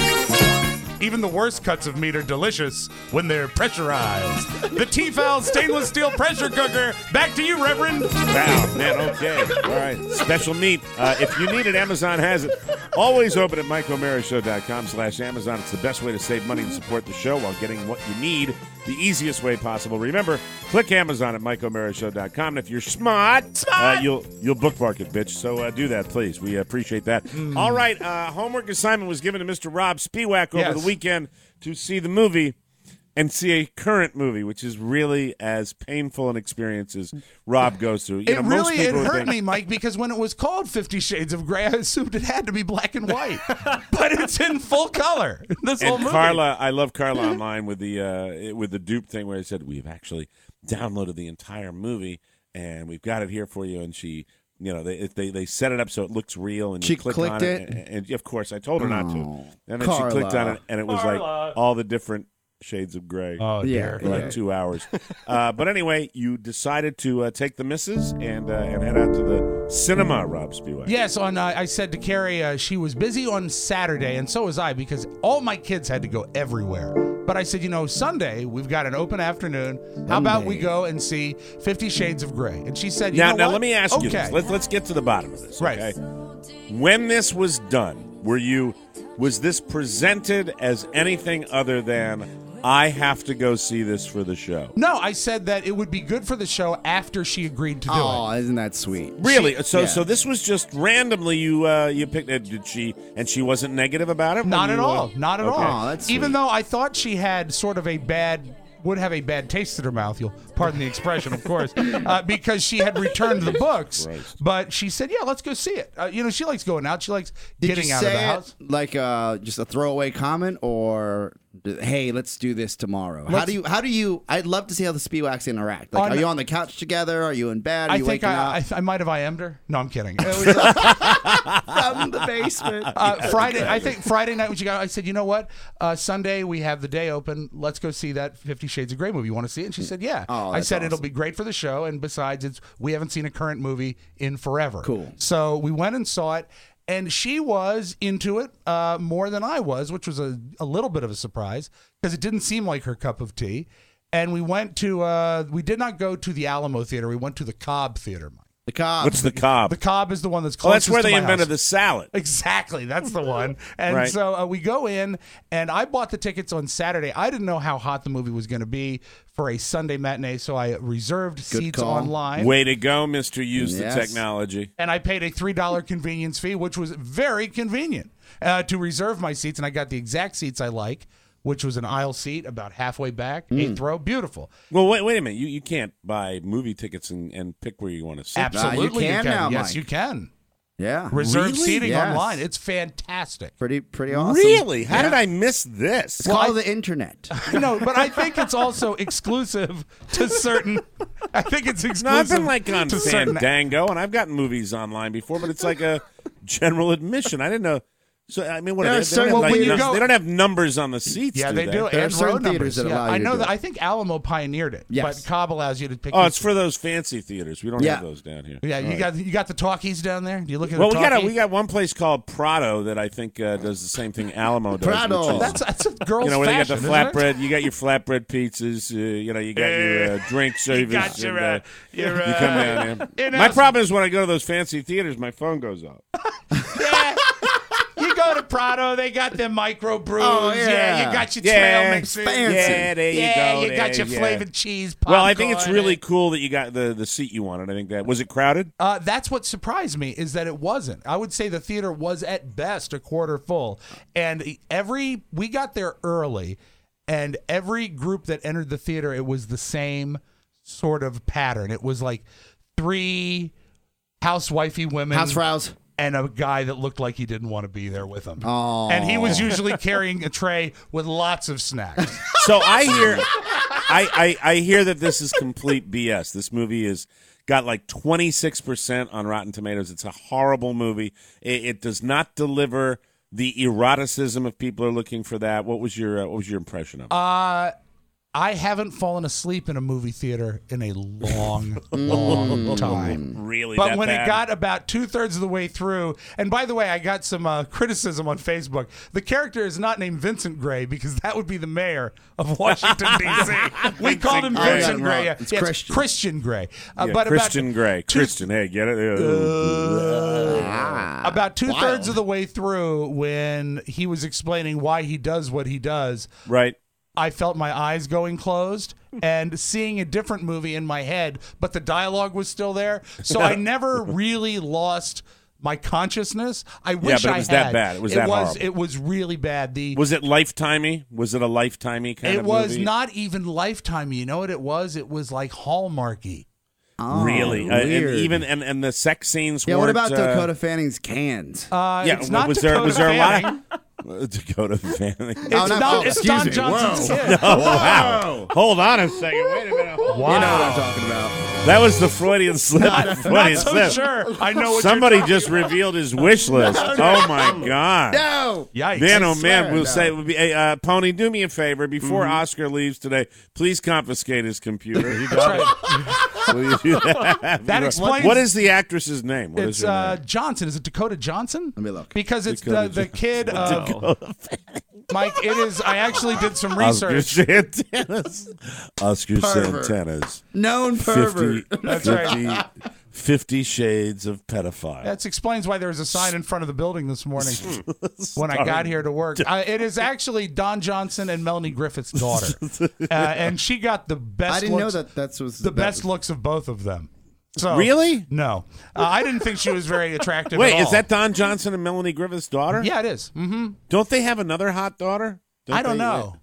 Even the worst cuts of meat are delicious when they're pressurized. The Tefal stainless steel pressure cooker. Back to you, Reverend. Wow, man, okay. All right. Special meat. Uh, if you need it, Amazon has it. Always open at mike o'mara show dot com slash Amazon. It's the best way to save money and support the show while getting what you need the easiest way possible. Remember, click Amazon at mike o'mara show dot com. And if you're smart, smart. Uh, you'll you'll bookmark it, bitch. So uh, do that, please. We appreciate that. Mm. All right. Uh, homework assignment was given to Mister Rob Spiewak over Yes. the weekend to see the movie and see a current movie, which is really as painful an experience as Rob goes through. You It know, most really it people would hurt think, me, Mike, because when it was called Fifty Shades of Grey, I assumed it had to be black and white, but it's in full color. This whole And movie. Carla, I love Carla online with the uh, with the dupe thing where it said we've actually downloaded the entire movie and we've got it here for you. And she, you know, they they they set it up so it looks real and She you click clicked on it. it? And, and of course, I told her not to. Oh, And then she clicked on Carla. it, and it was Carla. like all the different shades of gray. Oh, Yeah. dear. For like two hours. Uh, but anyway, you decided to uh, take the missus and uh, and head out to the cinema, Rob Spiewak. Yes, on uh, I said to Carrie, uh, she was busy on Saturday, and so was I, because all my kids had to go everywhere. But I said, you know, Sunday, we've got an open afternoon. How about we Sunday. go and see Fifty Shades of Grey? And she said, you Now, know now what? let me ask okay. you this. Let's, let's get to the bottom of this. Right. Okay? When this was done, were you was this presented as anything other than I have to go see this for the show? No, I said that it would be good for the show after she agreed to do Oh, it. isn't that sweet? Really? So yeah. so this was just randomly you uh, you picked it. Did she and she wasn't negative about it? Not when at you, all. uh, Not at okay. all. Oh, that's Even sweet. though I thought she had sort of a bad, would have a bad taste in her mouth. You'll pardon the expression, of course, uh, because she had returned the books. Christ. But she said, "Yeah, let's go see it." Uh, you know, she likes going out. She likes Did getting you out say of the house. it like uh, just a throwaway comment, or Hey, let's do this tomorrow. How Let's- do you? How do you? I'd love to see how the Spiwax interact. Like, On- are you on the couch together? Are you in bed? Are I you think waking I, up I, I might have I M'd her. No, I'm kidding. It was, uh, from the basement? uh, Friday, I think Friday night when you got, I said, you know what? Uh, Sunday we have the day open. Let's go see that Fifty Shades of Grey movie. You want to see it? And she said, yeah. Oh, I that's said it'll awesome. be great for the show, and besides, it's we haven't seen a current movie in forever. Cool. So we went and saw it. And she was into it uh, more than I was, which was a, a little bit of a surprise because it didn't seem like her cup of tea. And we went to, uh, we did not go to the Alamo Theater. We went to the Cobb Theater, Mike. The Cobb. What's the Cobb? The Cobb is the one that's Oh, closest that's where to they my invented house. the salad. Exactly, that's the one. And Right. so uh, we go in, and I bought the tickets on Saturday. I didn't know how hot the movie was going to be for a Sunday matinee, so I reserved seats call. online. Way to go, Mister Use Yes. the technology. And I paid a three dollar convenience fee, which was very convenient uh, to reserve my seats. And I got the exact seats I like, which was an aisle seat about halfway back, eighth row. Beautiful. Well, wait, wait a minute. You you can't buy movie tickets and, and pick where you want to sit. Absolutely, you can now, Yes, Mike. you can. Yeah. Reserve Really? seating Yes. online. It's fantastic. Pretty pretty awesome. Really? How Yeah. did I miss this? It's called the internet. No, but I think it's also exclusive to certain. I think it's exclusive. No, I've been like on to certain. Fandango, and I've gotten movies online before, but it's like a general admission. I didn't know. So I mean, what There are are they, they, don't certain have, like, when you num- go- they don't have numbers on the seats. Yeah, do they do. There are And certain row theaters numbers. that Yeah, allow you I to know do that. it. I think Alamo pioneered it, Yes. but Cobb allows you to pick. Oh, your- it's for those fancy theaters. We don't Yeah. have those down here. Yeah, you got you got the talkies down there. Do you look at Well, the we got a, talkie? we got one place called Prado that I think uh, does the same thing Alamo does. Prado. which is- That's that's a girl's you know, where fashion, they got the isn't it? flatbread. You got your flatbread pizzas. Uh, you know, you got your uh, drink service. got your, and, uh, your, you come down uh, here. you know- My problem is when I go to those fancy theaters, my phone goes off. Yeah. You go to Prado, they got them micro brews. Oh, yeah. yeah. you got your Yeah, trail mixes. fancy. Yeah, there you yeah, go. you got there, your yeah. flavored cheese popcorn. Well, I think it's really cool that you got the, the seat you wanted. I think that was it crowded. Uh, that's what surprised me is that it wasn't. I would say the theater was at best a quarter full, and every we got there early, and every group that entered the theater, it was the same sort of pattern. It was like three housewifey women, Housefrows. and a guy that looked like he didn't want to be there with them. Oh. And he was usually carrying a tray with lots of snacks. So I hear, I, I I hear that this is complete B S. This movie is got like twenty-six percent on Rotten Tomatoes. It's a horrible movie. It, it does not deliver the eroticism if people are looking for that. What was your uh, what was your impression of it? Uh, I haven't fallen asleep in a movie theater in a long, long time. Really? But that when bad? it got about two thirds of the way through, and by the way, I got some uh, criticism on Facebook. The character is not named Vincent Gray because that would be the mayor of Washington D C We called him Gray. Vincent Oh, Gray. yeah, Yeah, it's yeah, Christian. Christian Gray. Uh, Yeah, but Christian about Gray. two- Christian, hey, get it? Uh, about two thirds wild. of the way through, when he was explaining why he does what he does, right. I felt my eyes going closed and seeing a different movie in my head, but the dialogue was still there. So I never really lost my consciousness. I wish but it I was had. that bad. It was that was horrible. it was really bad. The Was it lifetimey? Was it a lifetimey kind it of was movie? not even Lifetime. You know what it was? It was like Hallmarky. Oh, Really? Uh, and weird. even and, and the sex scenes yeah. What weren't, about uh, Dakota Fanning's cans? Uh, Yeah, it's not was Dakota there was there a Fanning. lot of Dakota Fanning? It's Oh, no, not. oh, it's excuse Don me. Johnson's Whoa. kid. Oh wow! Hold on a second. Wait a minute. Hold Wow. You know what I'm talking about. That was the Freudian slip. Freudian Not so slip. sure. I know what Somebody you're talking just revealed his wish list. Oh my god! No. Yikes. Man, oh swear, man, we'll no. say it would be. Hey, uh, Pony, do me a favor before Mm-hmm. Oscar leaves today. Please confiscate his computer. That's right. Will you do that? That explains- What is the actress's name? What is It's her uh, name? Johnson. Is it Dakota Johnson? Let me look. Because it's Dakota the, the Johnson. kid of Mike. It is. I actually did some Oscar research. Santana's. Oscar Pervert. Santana's. Known pervert. fifty, That's fifty, right. fifty Shades of Pedophile. That explains why there was a sign in front of the building this morning when I got here to work. Uh, it is actually Don Johnson and Melanie Griffith's daughter, uh, and she got the best. I didn't looks, know that. That's was the that best was- looks of both of them. So, Really? No, uh, I didn't think she was very attractive. Wait, at is all. that Don Johnson and Melanie Griffith's daughter? Yeah, it is. Mm-hmm. Don't they have another hot daughter? I don't they? know.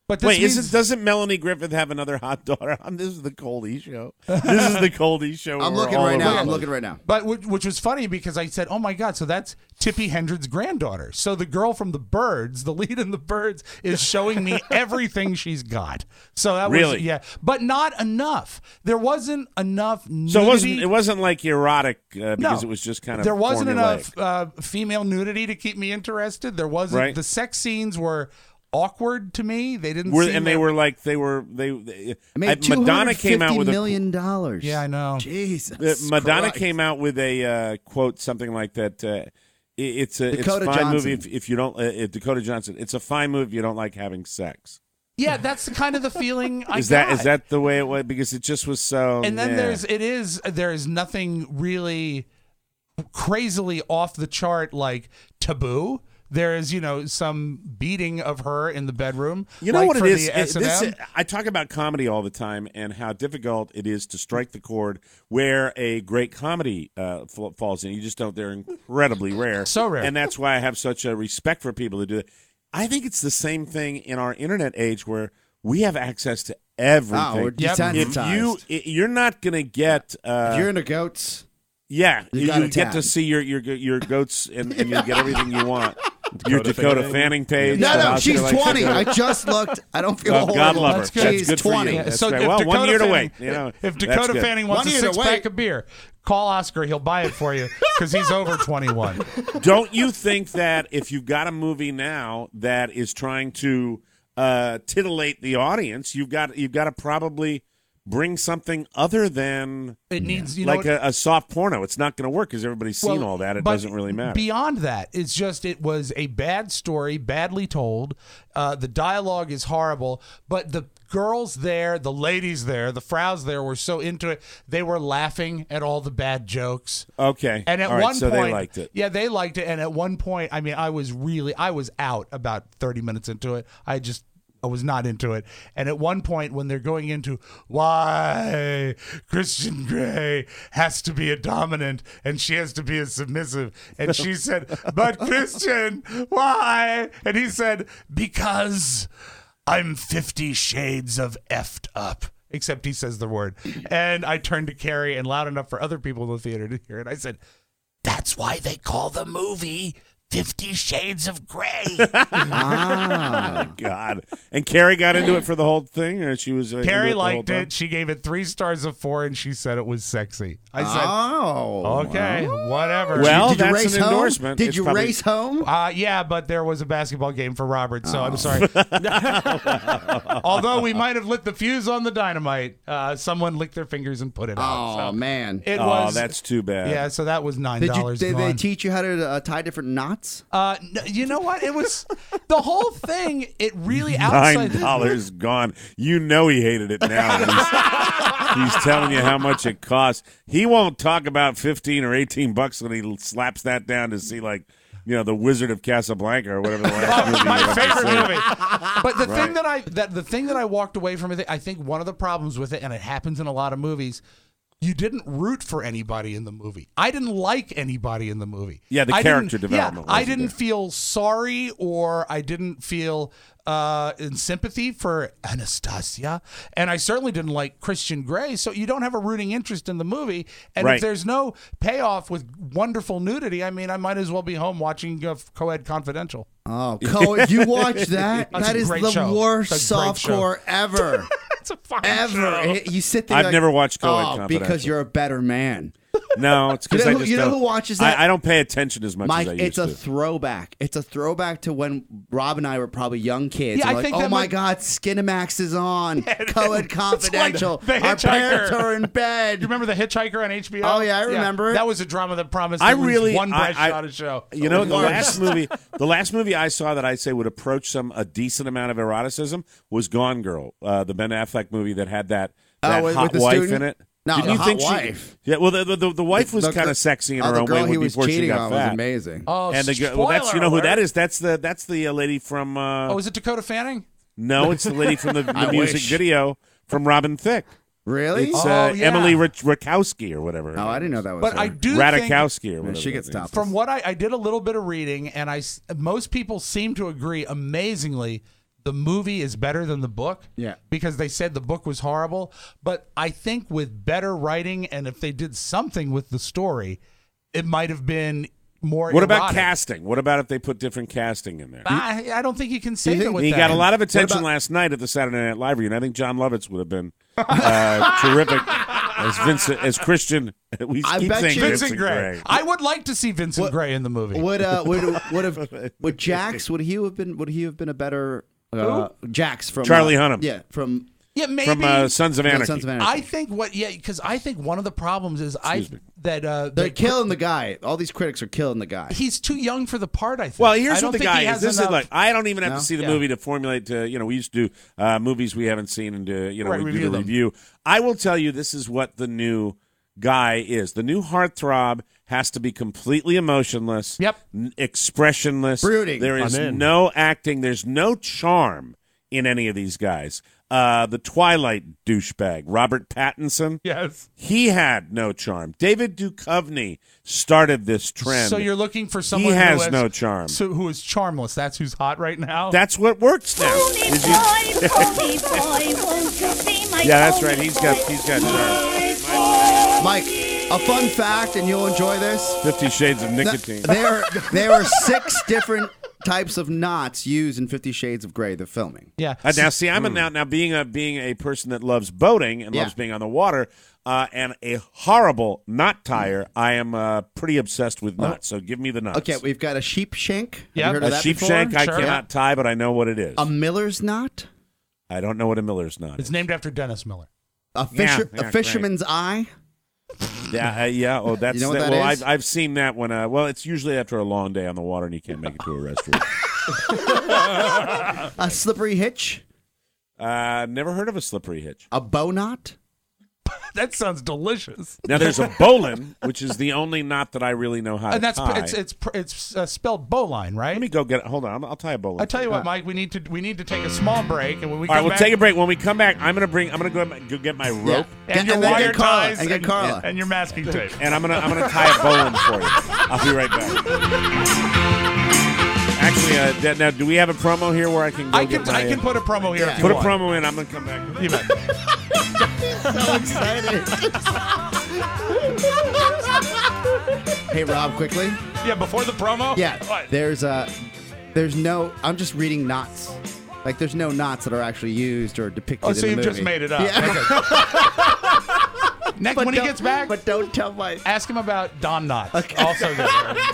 But this wait, means, isn't doesn't Melanie Griffith have another hot daughter? This is the Coldie show. This is the Coldie show. I'm We're looking all right over now. the I'm place. looking right now. But which, which was funny because I said, "Oh my God!" So that's Tippi Hedren's granddaughter. So the girl from The Birds, the lead in The Birds, is showing me everything she's got. So that Really? was yeah, but not enough. There wasn't enough. Nudity. So it wasn't it wasn't like erotic uh, because No. it was just kind of there wasn't formulaic. enough uh, female nudity to keep me interested. There wasn't Right. the sex scenes were awkward to me. They didn't Were, seem and they that- were like they were they. they I made uh, Madonna came out with a million dollars. Yeah, I know. Jesus. Uh, Madonna Christ. came out with a uh, quote, something like that. Uh, it, it's a Dakota it's a fine Johnson. movie if, if you don't. Uh, if Dakota Johnson. It's a fine movie if you don't like having sex. Yeah, that's the kind of the feeling I Is that got. is that the way it was? Because it just was so. And then yeah. there's it is there is nothing really crazily off the chart like Taboo. There is, you know, some beating of her in the bedroom. You know like what it for is? the It- S and this- M. I talk about comedy all the time and how difficult it is to strike the chord where a great comedy uh, f- falls in. You just don't. They're incredibly rare. So rare. And that's why I have such a respect for people who do it. I think it's the same thing in our internet age where we have access to everything. Oh, we're Yep. if you, desensitized. you're not going to get. Uh, If you're into goats, yeah, you you, got a get tab. to see your your your goats and, and you get everything you want. Your Dakota Fanning page. no, that no, Oscar she's likes to twenty. go to. I just looked. I don't feel Oh, horrible. God love her. That's good. That's She's good for twenty. you. That's so great. if Well, Dakota one year to Fanning, wait. You know, if that's Dakota good. Fanning wants One a year to six pack wait. of beer, call Oscar. He'll buy it for you because he's over twenty-one. Don't you think that if you've got a movie now that is trying to uh, titillate the audience, you've got you've got to probably bring something other than It needs, you know, like a, a soft porno. It's not going to work because everybody's seen Well, all that. It but doesn't really matter. Beyond that, it's just it was a bad story, badly told. Uh, the dialogue is horrible, but the girls there, the ladies there, the fraus there were so into it. They were laughing at all the bad jokes. Okay. And at All right, one so point, they liked it. Yeah, they liked it. And at one point, I mean, I was really, I was out about thirty minutes into it. I just. I was not into it. And at one point, when they're going into why Christian Grey has to be a dominant and she has to be a submissive, and she said, "But Christian, why?" And he said, "Because I'm fifty shades of effed up." Except he says the word. And I turned to Carrie and loud enough for other people in the theater to hear it. I said, "That's why they call the movie Fifty Shades of Grey." Ah. Oh, God. And Carrie got into it for the whole thing, or she was. Uh, into Carrie it the whole liked time? it. She gave it three stars of four, and she said it was sexy. I said, Oh. "Okay, whatever." Well, Did you that's race an home? endorsement. Did It's you probably- race home? Uh, yeah, but there was a basketball game for Robert, so Oh. I'm sorry. Although we might have lit the fuse on the dynamite, uh, someone licked their fingers and put it out. Oh, So man. it Oh, was. that's too bad. Yeah, so that was nine Did, you, dollars. did they teach you how to uh, tie different knots? Uh, n- you know what? It was the whole thing. It really Nine outside. dollars gone. You know he hated it now. He's, he's telling you how much it costs. He won't talk about fifteen or eighteen bucks when he slaps that down to see, like, you know, the Wizard of Casablanca or whatever the last movie. My you have to favorite say. movie. But the Right. thing that I that the thing that I walked away from it, I think one of the problems with it, and it happens in a lot of movies, you didn't root for anybody in the movie. I didn't like anybody in the movie. Yeah, the I character didn't- development Yeah, I wasn't didn't there. feel sorry or I didn't feel uh, in sympathy for Anastasia, and I certainly didn't like Christian Grey. So you don't have a rooting interest in the movie, and Right. if there's no payoff with wonderful nudity, I mean, I might as well be home watching uh, Coed Confidential. Oh, Co- you watch that? That's That a is great the show. worst It's a great softcore ever. It's a fine Ever. show. It- You sit there. I've like, never watched Co-Ed oh, Confidential. because you're a better man. No, it's because You know I who- just you know don't- who watches that? I, I don't pay attention as much Mike, as I used it's a to. throwback. It's a throwback to when Rob and I were probably young kids. Yeah, And I we're think like, oh that my might- God, Skinamax is on. Co-Ed Confidential. the Our parents Hitchhiker. are in bed. You remember The Hitchhiker on H B O? Oh, yeah, I remember it. That was a drama that promised I at least really, one I, bright I- shot of show. You know, Oh, the Lord. last movie, the last movie I saw that I'd say would approach some a decent amount of eroticism was Gone Girl, uh, the Ben Affleck movie that had that, Oh, that with- hot with the wife student? in it. No, Didn't the you hot think wife. She, yeah, well, the the, the wife was The- kind the- of sexy in oh, her the own girl way he was before she cheating got on fat. was amazing. Oh, and the girl, spoiler well, that's you know who alert. that is. That's the that's the uh, lady from. Uh, Oh, is it Dakota Fanning? no, it's the lady from the, the I music wish. video from Robin Thicke. Really? It's Oh, uh, yeah. Emily Rich- Rakowski or whatever. her Oh, name I didn't know is. that was But her. I do think, Radikowski or Yeah, whatever. she her gets name is. stopped. from what I, I did a little bit of reading, and I s- most people seem to agree amazingly the movie is better than the book. Yeah. Because they said the book was horrible. But I think with better writing and if they did something with the story, it might have been more What about erotic. casting? What about if they put different casting in there? I, I don't think you can save it with He that. got a lot of attention about- last night at the Saturday Night Live reunion. I think John Lovitz would have been uh, terrific as Vincent, as Christian. We I keep bet saying you- Vincent Vincent Gray. Gray. I would like to see Vincent What- Gray in the movie. Would uh would would have would Jax would he have been would he have been a better uh, Jax from Charlie uh, Hunnam. Yeah, from yeah, maybe. From uh, Sons of yeah, Anarchy. Sons of Anarchy. I think what, yeah, because I think one of the problems is I Excuse me. that uh, They're the- killing the guy. All these critics are killing the guy. He's too young for the part. I think. Well, I here's don't what the think he guy is. has This is enough- like I don't even have No? to see the Yeah. movie to formulate. To you know, we used to do uh, movies we haven't seen and to, you know Right, we review do the them. review. I will tell you, this is what the new guy is. The new heartthrob has to be completely emotionless. Yep. n- expressionless. Brooding. There is I'm in. no acting. There's no charm in any of these guys. Uh, the Twilight douchebag, Robert Pattinson. Yes. He had no charm. David Duchovny started this trend. So you're looking for someone has who has no charm. So who is charmless? That's who's hot right now. That's what works now. Is you- yeah, that's right. He's got he's got charm. Mike, a fun fact, and you'll enjoy this. Fifty Shades of Nicotine. There, there are six different types of knots used in Fifty Shades of Grey. The filming. yeah. Uh, now, see, I'm a, now now being a being a person that loves boating and Yeah. loves being on the water, uh, and a horrible knot tire. I am uh, pretty obsessed with knots. So give me the knots. Okay, we've got a sheep shank. Have Yeah. you heard a of that sheep before? shank I Sure. cannot tie, but I know what it is. A miller's knot. I don't know what a miller's knot It's is. named after Dennis Miller. A fisher, Yeah, yeah, a fisherman's eye. Yeah, uh, yeah. Oh, that's You know what that, that well. is? I've I've seen that when. Uh, well, it's usually after a long day on the water and you can't make it to a restaurant. A slippery hitch. uh, never heard of a slippery hitch. A bow knot. That sounds delicious. Now there's a bowline, which is the only knot that I really know how And to that's tie. it's it's it's uh, spelled bowline, right? Let me go get it. Hold on, I'll, I'll tie a bowline. I tell you what, Mike, we need to we need to take a small break, and when we All right, come we'll back, take a break. When we come back, I'm gonna bring. I'm gonna go, go get my rope, and And your then get wire Carla, ties and get Carla. and your masking tape. and I'm gonna I'm gonna tie a bowline for you. I'll be right back. Actually, uh, d- now do we have a promo here where I can go I get can my? I can put a promo here. Yeah. If you put a want. promo in. I'm gonna come back. You bet. So excited. Hey, Rob, quickly. Yeah, before the promo. Yeah, What? there's uh there's no. I'm just reading knots. Like there's no knots that are actually used or depicted. Oh, so in you the just movie. made it up. Yeah. Okay. Next, But when he don't- gets back, but don't tell my. ask him about Don Knotts. Also good.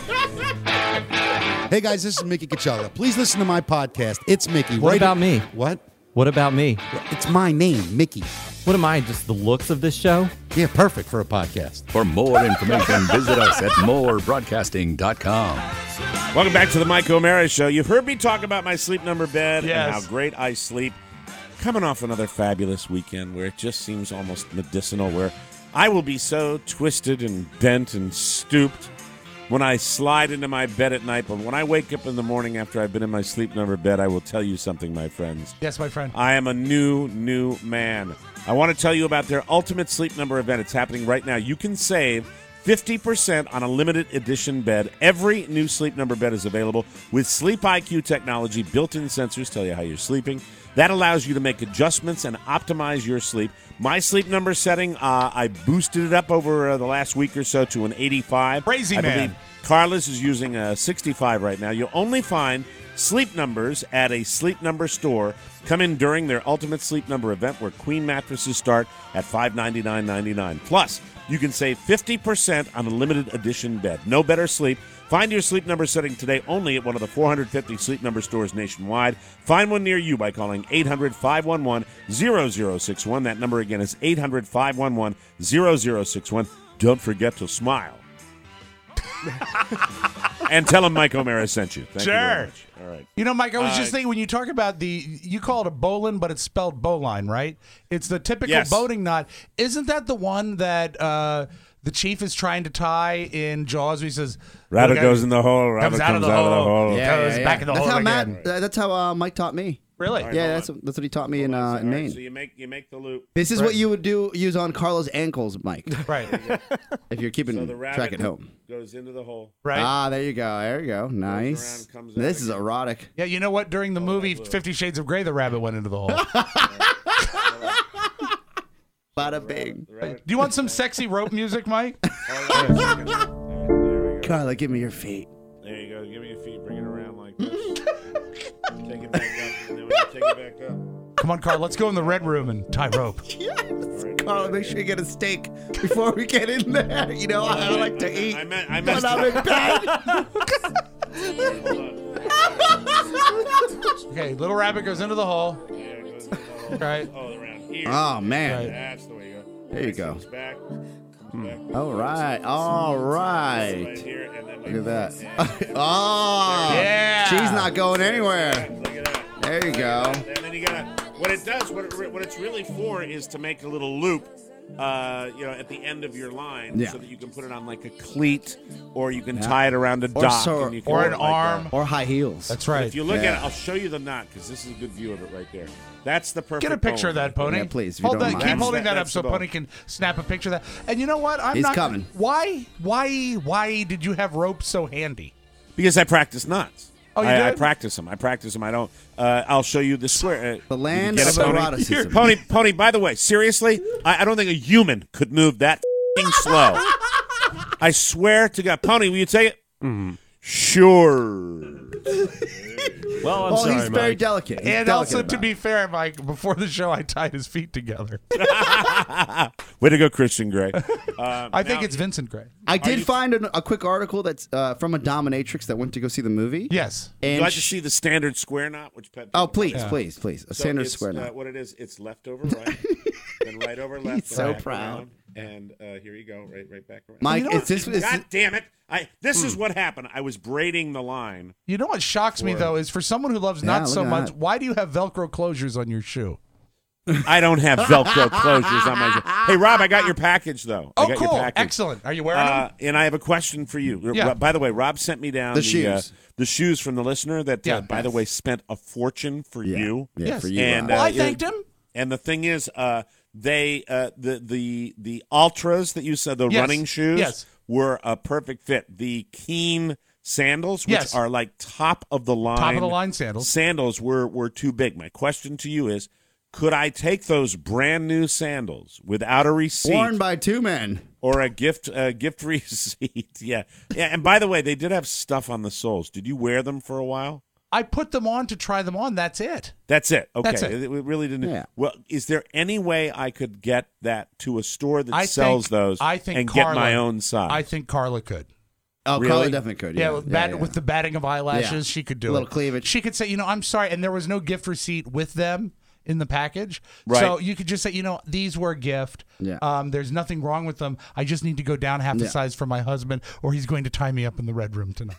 Hey guys, this is Mickey Coachella. Please listen to my podcast. It's Mickey. What Right about me? What? What about me? It's my name, Mickey. What am I, just the looks of this show? Yeah, perfect for a podcast. For more information, visit us at more broadcasting dot com. Welcome back to the Mike O'Mara Show. You've heard me talk about my sleep number bed Yes. and how great I sleep. Coming off another fabulous weekend where it just seems almost medicinal, where I will be so twisted and bent and stooped when I slide into my bed at night. But when I wake up in the morning after I've been in my sleep number bed, I will tell you something, my friends. Yes, my friend. I am a new, new man. I want to tell you about their Ultimate Sleep Number event. It's happening right now. You can save fifty percent on a limited edition bed. Every new Sleep Number bed is available with Sleep I Q technology. Built-in sensors tell you how you're sleeping. That allows you to make adjustments and optimize your sleep. My Sleep Number setting, uh, I boosted it up over uh, the last week or so to an eighty-five. Crazy I man. believe Carlos is using a sixty-five right now. You'll only find Sleep Numbers at a Sleep Number store. Come in during their Ultimate Sleep Number event where queen mattresses start at five hundred ninety-nine dollars and ninety-nine cents. Plus, you can save fifty percent on a limited edition bed. No better sleep. Find your Sleep Number setting today only at one of the four hundred fifty Sleep Number stores nationwide. Find one near you by calling eight hundred, five one one, zero zero six one. That number again is eight hundred, five one one, zero zero six one. Don't forget to smile. And tell them Mike O'Mara sent you. Thank Sure. you very much. All right. You know, Mike, I was Uh, just thinking when you talk about the, you call it a bowline, but it's spelled bowline, right? It's the typical Yes. boating knot. Isn't that the one that uh, the chief is trying to tie in Jaws? Where he says, Rabbit "Look, goes in the hole, rabbit comes out of the out of the hole, hole." goes back in the that's hole how again. Matt. uh, That's how uh, Mike taught me. Really? All right, Yeah, hold that's on. that's what he taught me in Hold on a uh, second. in All right, Maine. so you make you make the loop. This is Right. what you would do use on Carlos' ankles, Mike, Right. if you're keeping So the track rabbit at home. goes into the hole. Right. Ah, there you go. There you go. Nice. around, comes out This is again. erotic. Yeah, you know what? During the movie Fifty Shades of Grey, the rabbit went into the hole. Bada bing. The rabbit- Do you want some sexy rope music, Mike? Hold on a second. All right, there we go. Carla, give me your feet. There you go. Give me your feet. Bring it around like this. Take it back up. And then when you take it back up. Come on, Carl. Let's go in the red room and tie rope. Yes. Right, Carla, make sure you get a steak before we get in there. You know, I, I like to I, eat I meant. I when messed I'm up. in bed. Hold on. Okay, little rabbit goes into the hole. Yeah, it goes into the hole. Right. Oh, around here. Oh, man. That's the way you go. There you Next go. comes back. Comes back. All right. All Right right. here, and then Look at like- that. and- Oh. Yeah. She's not going anywhere. Look at that. There you go. And then you gotta. What it does, what it, what it's really for, is to make a little loop. Uh, you know, at the end of your line, Yeah. so that you can put it on like a cleat, or you can tie it around a Or dock, so- and you can or do an it like arm. that. Or high heels. That's But right. if you look Yeah. at it, I'll show you the knot because this is a good view of it right there. That's the perfect. Get a picture of bone. that, Pony. Yeah, please, if you Hold don't that. mind. Keep That's holding the- that up that's so the bone. Pony can snap a picture of that. And you know what? I'm He's not coming. Why? Why? Why did you have rope so handy? Because I practice knots. Oh, you I, I did? practice them. I practice them. I don't. Uh, I'll show you the square. Uh, The you land get of it, Pony? eroticism. Pony, Pony. By the way, seriously, I, I don't think a human could move that f***ing slow. I swear to God, Pony, will you take it? Mm. Sure. Well, I'm well, sorry, he's very Mike. delicate. He's And delicate also, about to it. be fair, Mike, before the show, I tied his feet together. Way to go, Christian Grey. Uh, I think now- it's Vincent Gray. I did you- find an, a quick article that's uh, from a dominatrix that went to go see the movie. Yes. Would And you like to sh- see the standard square knot? Which Pet oh, please, Yeah. please, please. A So standard it's, square uh, knot. what it is, it's left over right, then right over left. He's so back proud. around, and uh, here you go, right, right back around. Mike, You know is this, is God this damn it! I this is what happened. I was braiding the line. You know what shocks me, For- though, is for someone who loves Yeah, nuts so look at much, that. why do you have Velcro closures on your shoe? I don't have Velcro closures on my shoe. Hey, Rob, I got your package though. I Oh, got cool. Your package. Excellent. Are you wearing Uh, them? and I have a question for you. Yeah. By the way, Rob sent me down The the shoes. Uh, the shoes from the listener that, Yeah. uh, by the way, spent a fortune for yeah, you. yeah, Yes. for you. And, Rob. Well, I uh, thanked him. And the thing is, uh, they uh, the the the ultras that you said, the Yes. running shoes, Yes. were a perfect fit. The Keen sandals, which Yes. are like top of the line, Top of the line sandals. sandals were were too big. My question to you is, could I take those brand new sandals without a receipt Worn by two men. or a gift a gift receipt? Yeah, yeah. And by the way, they did have stuff on the soles. Did you wear them for a while? I put them on to try them on. That's it. That's it. Okay, That's it. it really didn't. Yeah. Well, is there any way I could get that to a store that I sells think, those I think and Carla, get my own size? I think Carla could. Oh, Really? Carla definitely could. Yeah, Yeah, with, bat, yeah. with the batting of eyelashes, Yeah. she could do A little it. cleavage. She could say, you know, I'm sorry, and there was no gift receipt with them in the package. Right. So you could just say, you know, these were a gift. Yeah. Um, there's nothing wrong with them. I just need to go down half the Yeah. size for my husband, or he's going to tie me up in the red room tonight.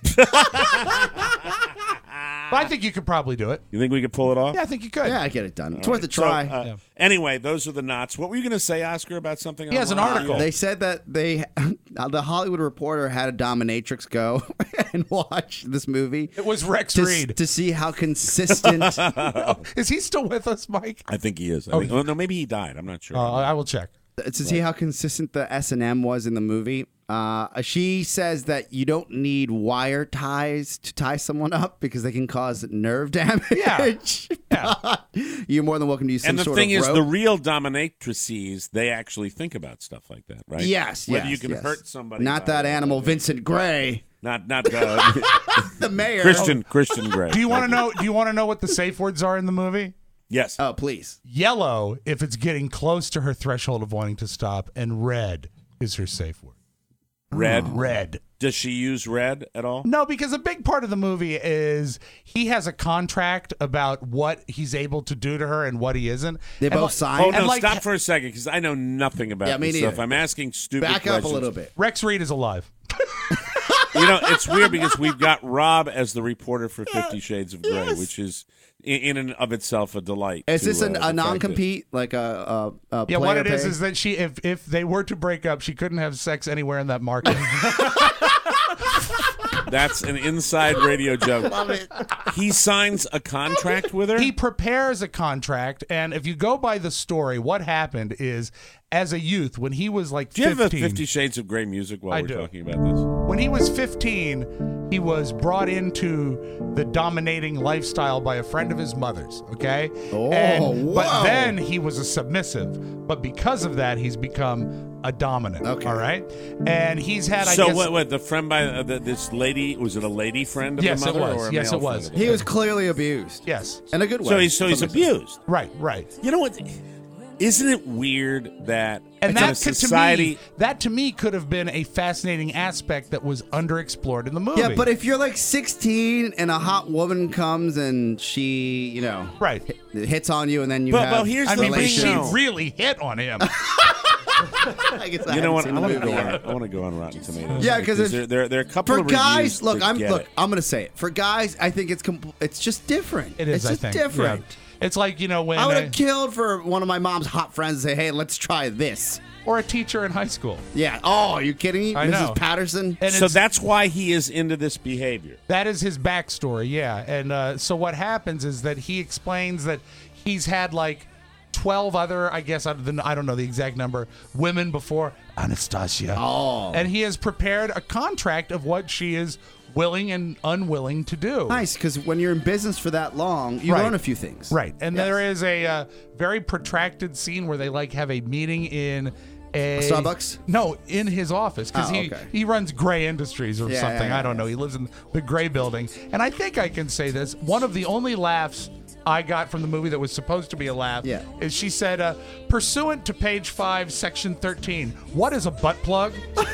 But I think you could probably do it. You think we could pull it off? Yeah, I think you could. Yeah, I get it done. It's All worth a right. So, try. uh, Yeah. Anyway, those are the knots. What were you going to say, Oscar, about something? He has an online? article. They said that they, the Hollywood Reporter had a dominatrix go and watch this movie It was Rex to, Reed. to see how consistent. Is he still with us, Mike? I think he is. I Oh, think, oh, no, maybe he died. I'm not sure. Uh, I will check. to see how consistent the S and M was in the movie. Uh, she says that you don't need wire ties to tie someone up because they can cause nerve damage. Yeah. Yeah. But you're more than welcome to use some and the sort thing of is, rope. the real dominatrices, they actually think about stuff like that, right? Yes, Whether yes, you can yes. hurt somebody. Not by that it. animal, Vincent Gray, Not not uh, the mayor. Christian Christian Grey. Do you want to know? Do you want to know what the safe words are in the movie? Yes. Oh, please. Yellow if it's getting close to her threshold of wanting to stop, and red is her safe word. Red. Red. Does she use red at all? No, because a big part of the movie is he has a contract about what he's able to do to her and what he isn't. They And both like- sign? Oh and no! like- Stop for a second, because I know nothing about Yeah, me this stuff. neither. I'm asking stupid Back questions. up a little bit. Rex Reed is alive. You know, it's weird because we've got Rob as the reporter for Fifty Shades of Grey, which is in, in and of itself a delight. Is to, this an, uh, a the fact non-compete, like a, a, a Yeah, what player it is pay? is that she, if if they were to break up, she couldn't have sex anywhere in that market. That's an inside radio joke. Love it. He signs a contract with her? He prepares a contract, and if you go by the story, what happened is, as a youth, when he was like Do you fifteen... have a Fifty Shades of Grey music while I we're do. talking about this? When he was fifteen, he was brought into the dominating lifestyle by a friend of his mother's, okay? Oh, and, But whoa. then he was a submissive. But because of that, he's become a dominant, Okay. all right? And he's had, I so guess... what, what, the friend by uh, the, this lady, was it a lady friend of Yes, the it mother? was. Or a Yes, male it was. friend of the He mother? was clearly abused. Yes. In a good way. So he's, so he's abused. Right, right. You know what? Isn't it weird that And in that a could, society... to me, that to me could have been a fascinating aspect that was underexplored in the movie. Yeah, but if you're like sixteen and a hot woman comes and she, you know, right, hit, hits on you, and then you But- have but here's I the mean, but she No. really hit on him. I guess I You know haven't what? I seen the want to movie go on. yet. I want to go on Rotten Tomatoes. Yeah, because there, there, there are a couple for of guys, reviews look, that I'm get look, it. I'm gonna say it. For guys, I think it's compl- it's just different. It is, It's I just think. different. Yeah. It's like, you know, when... I would uh, have killed for one of my mom's hot friends to say, "Hey, let's try this." or a teacher in high school. Yeah. Oh, are you kidding me, I Missus know. Patterson? And So it's- that's why he is into this behavior. That is his backstory, yeah. And uh, so what happens is that he explains that he's had like twelve other, I guess, other than, I don't know the exact number, women before Anastasia. Oh. And he has prepared a contract of what she is willing and unwilling to do. Nice, because when you're in business for that long, you Right. learn a few things. Right. And Yes. there is a uh, very protracted scene where they like have a meeting in a Starbucks? No, in his office because Oh, he okay. he runs Gray Industries or Yeah, something. yeah, I don't yeah. know. He lives in the Gray building, and I think I can say this. One of the only laughs I got from the movie that was supposed to be a laugh Yeah. is she said, uh, "Pursuant to page five, section thirteen, what is a butt plug?"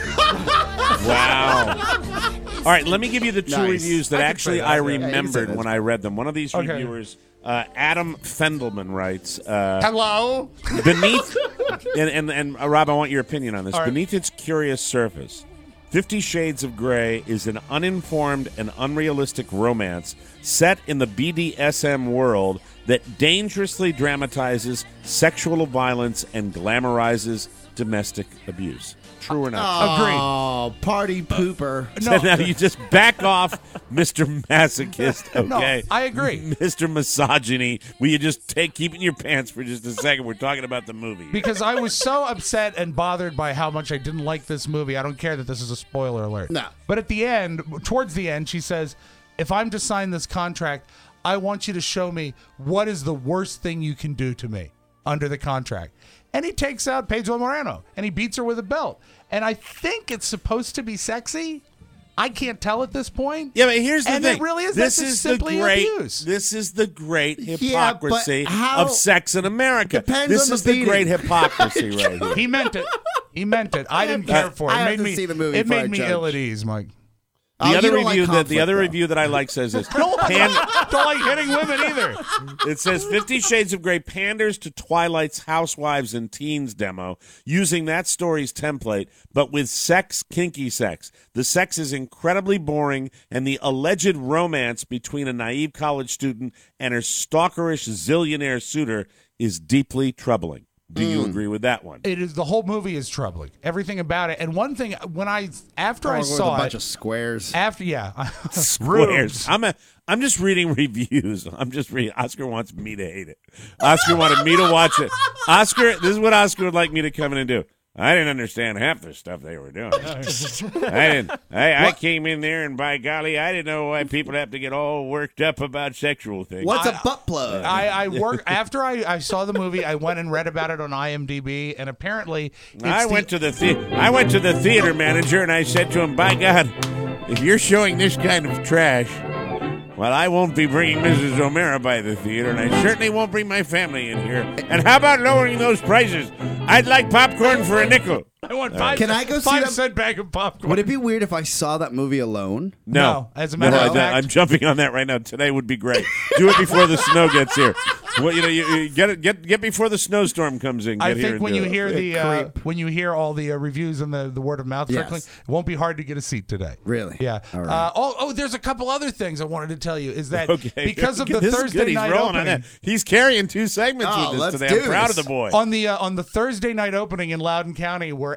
Wow. All right, let me give you the two Nice. reviews that I can actually say that, I yeah. Yeah, you can say remembered that. when I read them. One of these Okay. reviewers, uh, Adam Fendelman, writes, uh, Hello. beneath, and, and, and uh, Rob, I want your opinion on this. All right. Beneath its curious surface, Fifty Shades of Grey is an uninformed and unrealistic romance set in the B D S M world that dangerously dramatizes sexual violence and glamorizes domestic abuse. True or not? Agreed. Oh, party pooper. So now you just back off, Mister Masochist, No, okay? I agree. Mister Misogyny, will you just take keep in your pants for just a second? We're talking about the movie. Because I was so upset and bothered by how much I didn't like this movie. I don't care that this is a spoiler alert. No. But at the end, towards the end, she says, if I'm to sign this contract, I want you to show me what is the worst thing you can do to me under the contract. And he takes out Pedro Moreno and he beats her with a belt. And I think it's supposed to be sexy. I can't tell at this point. Yeah, but here's the and thing. it really is. This That's is simply the great. abuse. This is the great Yeah, hypocrisy but how- of sex in America. Depends This on the is the beating. great hypocrisy right here. He meant it. He meant it. I didn't I- care for it. I It have made to me. see the movie it before I made me judge. ill at ease, Mike. The Oh, other you don't like review that the conflict, other though. review that I like says this. Don't, Pan- don't like hitting women either. It says Fifty Shades of Grey panders to Twilight's housewives and teens demo using that story's template, but with sex, kinky sex. The sex is incredibly boring, and the alleged romance between a naive college student and her stalkerish zillionaire suitor is deeply troubling. Do you Mm. agree with that one? It is the whole movie is troubling. Everything about it. And one thing when I after Oh, I with saw a bunch it, of squares. after yeah, Squares. rubes. I'm a, I'm just reading reviews. I'm just reading. Oscar wants me to hate it. Oscar wanted me to watch it. Oscar, this is what Oscar would like me to come in and do. I didn't understand half the stuff they were doing. I didn't. I, I came in there, and by golly, I didn't know why people have to get all worked up about sexual things. What's a butt plug? I, I work after I, I saw the movie. I went and read about it on I M D B, and apparently, it's I the- went to the, the I went to the theater manager, and I said to him, "By God, if you're showing this kind of trash, well, I won't be bringing Missus O'Mara by the theater, and I certainly won't bring my family in here. And how about lowering those prices? I'd like popcorn for a nickel." I want five. Can I go see five that- cent bag of popcorn? Would it be weird if I saw that movie alone? No. No, as a matter No, of I- fact- I'm jumping on that right now. Today would be great. Do it before the snow gets here. Well, you know, you, you get it, get get before the snowstorm comes in. Get I here think and when do you it. hear the uh, Creep. when you hear all the uh, reviews and the, the word of mouth Yes. circling, it won't be hard to get a seat today. Really? Yeah. All right. Uh, oh, oh, there's a couple other things I wanted to tell you. Is that Okay. because of the This is Thursday good. He's night rolling on opening? that. He's carrying two segments Oh, with let's this today. I'm do proud this. of the boy. On the uh, on the Thursday night opening in Loudoun County, where